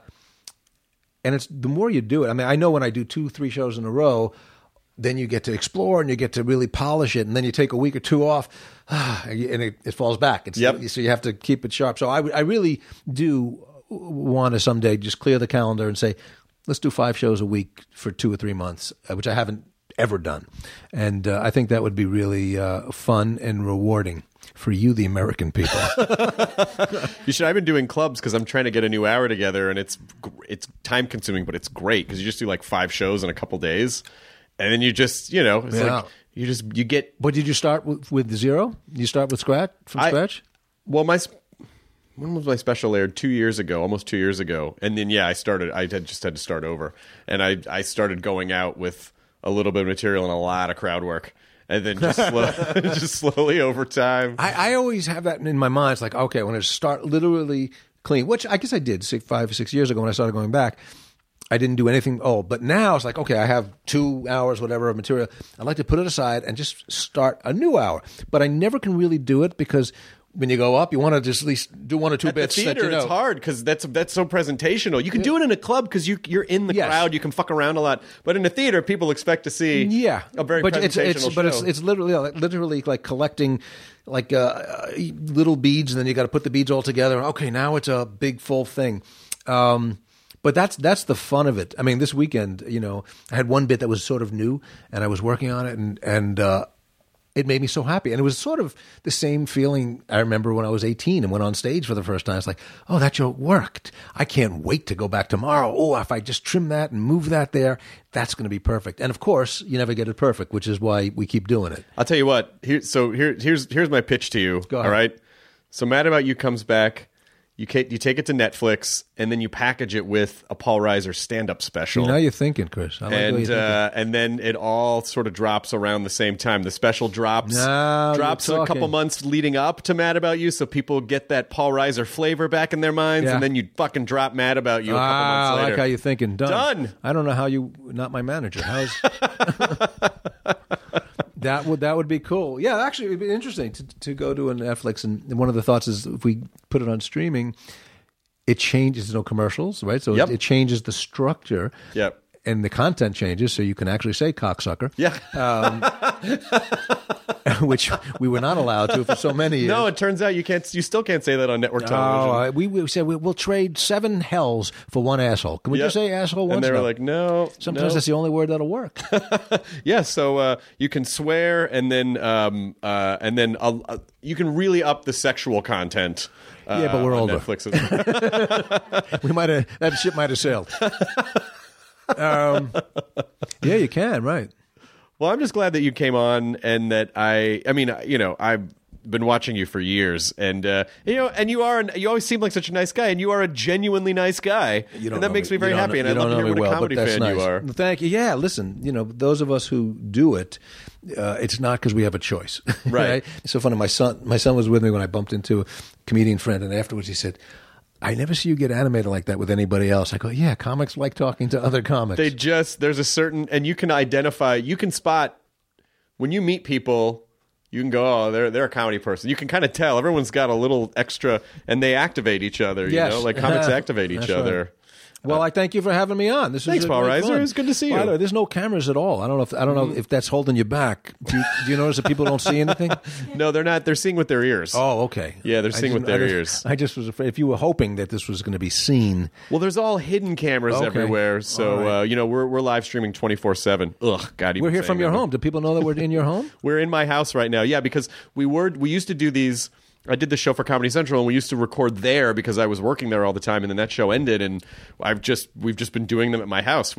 and it's the more you do it. I mean, I know when I do two, three shows in a row, then you get to explore and you get to really polish it. And then you take a week or two off, and it, it falls back. It's, Yep. So you have to keep it sharp. So I, I really do want to someday just clear the calendar and say, let's do five shows a week for two or three months, uh, which I haven't ever done. And uh, I think that would be really uh, fun and rewarding for you, the American people. You should. I've been doing clubs because I'm trying to get a new hour together, and it's it's time consuming, but it's great because you just do like five shows in a couple days, and then you just you know it's Yeah. like you just you get. But did you start with, with zero? You start with scratch from I- scratch? Well, my sp- when was my special aired? Two years ago, almost two years ago, and then yeah, I started. I had just had to start over, and I I started going out with a little bit of material and a lot of crowd work, and then just slow, just slowly over time. I, I always have that in my mind. It's like, okay, when I start literally clean, which I guess I did six, five, six years ago when I started going back. I didn't do anything. Oh, but now it's like, okay, I have two hours, whatever, of material. I like to put it aside and just start a new hour. But I never can really do it because when you go up, you want to just at least do one or two At bits. the theater, that you know. it's hard because that's that's so presentational. You can do it in a club because you you're in the Yes. crowd. You can fuck around a lot, but in a theater, people expect to see Yeah, a very but it's, presentational it's show. but it's it's literally like, literally like collecting like uh, uh, little beads, and then you got to put the beads all together. Okay, now it's a big full thing. Um, but that's that's the fun of it. I mean, this weekend, you know, I had one bit that was sort of new, and I was working on it, and and. Uh, It made me so happy. And it was sort of the same feeling I remember when I was eighteen and went on stage for the first time. It's like, oh, that joke worked. I can't wait to go back tomorrow. Oh, if I just trim that and move that there, that's going to be perfect. And of course, you never get it perfect, which is why we keep doing it. I'll tell you what. Here, so here, here's here's my pitch to you. Go ahead. All right. So Mad About You comes back. You ca- you take it to Netflix, and then you package it with a Paul Reiser stand-up special. See, now you're thinking, Chris. I like the way you're and thinking. uh, and then it all sort of drops around the same time. The special drops Now you're drops a talking. couple months leading up to Mad About You, so people get that Paul Reiser flavor back in their minds, Yeah. and then you fucking drop Mad About You a couple Ah, months I later. like how you're thinking. Done. Done. I don't know how you, not my manager. How's that would that would be cool. Yeah, actually, it'd be interesting to to go to a Netflix. And one of the thoughts is if we put it on streaming, it changes. There's no commercials, right? So Yep. it, it changes the structure. Yep. And the content changes, so you can actually say cocksucker. Yeah. Which we were not allowed to for so many years. No, it turns out you can't. You still can't say that on network Oh, television. uh, we, we said we, we'll trade seven hells for one asshole. Can we Yep. just say asshole once? And they were No. like, no. Sometimes no. that's the only word that'll work. Yeah, so uh, you can swear, and then um, uh, and then uh, uh, you can really up the sexual content. Uh, Yeah, but we're on older. Netflix as well. We might have that ship might have sailed. Um, yeah, you can, right? Well, I'm just glad that you came on, and that I. I mean, you know, I've been watching you for years, and uh, you know, and you are. An, you always seem like such a nice guy, and you are a genuinely nice guy, You and that know makes me, me very you don't happy. know- And you I love don't to know hear me what a well, comedy but that's fan you nice. are. Thank you. Yeah, listen, you know, those of us who do it, uh, it's not because we have a choice, Right. It's so funny. My son, my son was with me when I bumped into a comedian friend, and afterwards he said, I never see you get animated like that with anybody else. I go, yeah, comics like talking to other comics. They just there's a certain, and you can identify, you can spot when you meet people. You can go, oh, they're they're a comedy person. You can kind of tell. Everyone's got a little extra, and they activate each other. You Yes. know, like comics activate each That's right. other. Well, I thank you for having me on. This Thanks, was Paul great Reiser. fun. It was good to see you. By the way, there's no cameras at all. I don't know if I don't know if that's holding you back. Do you, do you notice that people don't see anything? No, they're not. They're seeing with their ears. Oh, okay. Yeah, they're I seeing just- with their I just- ears. I just was afraid if you were hoping that this was going to be seen. Well, there's all hidden cameras Okay. everywhere. So All right. uh, you know, we're we're live streaming twenty-four seven. Ugh, God, even We're here saying from your that. home. Do people know that we're in your home? We're in my house right now. Yeah, because we were we used to do these. I did the show for Comedy Central, and we used to record there because I was working there all the time, and then that show ended, and I've just we've just been doing them at my house, which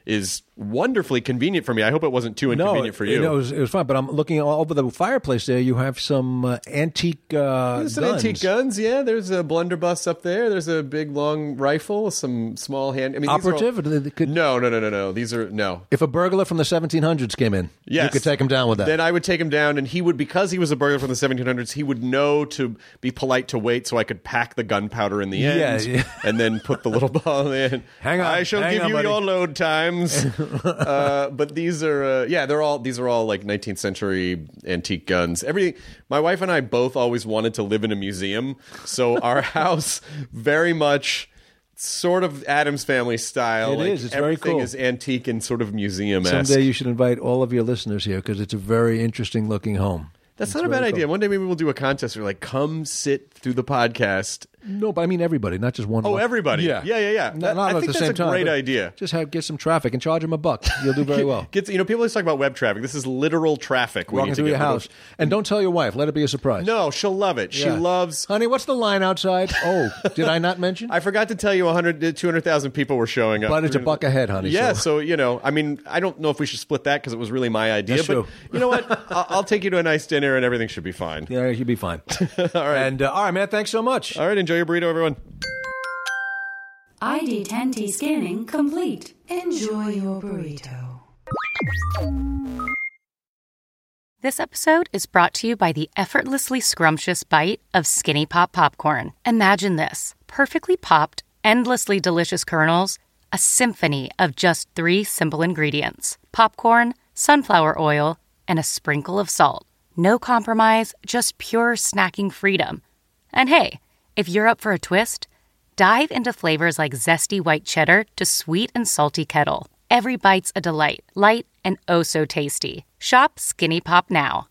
is wonderfully convenient for me. I hope it wasn't too inconvenient no, for you. No, it was, it was fun. But I'm looking all over the fireplace there. You have some uh, antique uh, There's some guns. antique guns, yeah. There's a blunderbuss up there. There's a big long rifle, some small hand. I mean, these are all- Operative? Or they could- No, no, no, no, no. These are no. If a burglar from the seventeen hundreds came in, Yes. you could take him down with that. Then I would take him down, and he would, because he was a burglar from the seventeen hundreds, he would know to be polite to wait, so I could pack the gunpowder in the end, Yeah, yeah. and then put the little ball in. Hang on, I shall hang give on, you buddy. your load times. uh, but these are, uh, yeah, they're all these are all like nineteenth century antique guns. Everything. My wife and I both always wanted to live in a museum, so our house very much. Sort of Addams Family style. It like is. It's very everything cool. is antique and sort of museum-esque. Someday you should invite all of your listeners here because it's a very interesting looking home. That's It's not a bad very idea. cool. One day maybe we'll do a contest where like come sit through the podcast. No, but I mean everybody, not just one. Oh, one. everybody. Yeah, Yeah, yeah, yeah. Not, That- not I at think the that's same a time. great but idea. Just have get some traffic and charge them a buck. You'll do very well. Gets, you know, people always talk about web traffic. This is literal traffic. We Walking need to through get your rid of. house, and don't tell your wife. Let it be a surprise. No, she'll love it. She Yeah. loves. Honey, what's the line outside? Oh, did I not mention? I forgot to tell you, one hundred, two hundred thousand people were showing up. But it's a buck a head, honey. Yeah, so- so, you know, I mean, I don't know if we should split that because it was really my idea. That's but true. you know what? I'll, I'll take you to a nice dinner and everything should be fine. Yeah, you'll be fine. All right. And uh, all right, man. Thanks so much. All right, enjoy your burrito, everyone. I D ten T scanning complete. Enjoy your burrito. This episode is brought to you by the effortlessly scrumptious bite of Skinny Pop Popcorn. Imagine this: perfectly popped, endlessly delicious kernels, a symphony of just three simple ingredients: popcorn, sunflower oil, and a sprinkle of salt. No compromise, just pure snacking freedom. And hey, if you're up for a twist, dive into flavors like zesty white cheddar to sweet and salty kettle. Every bite's a delight, light and oh so tasty. Shop Skinny Pop now.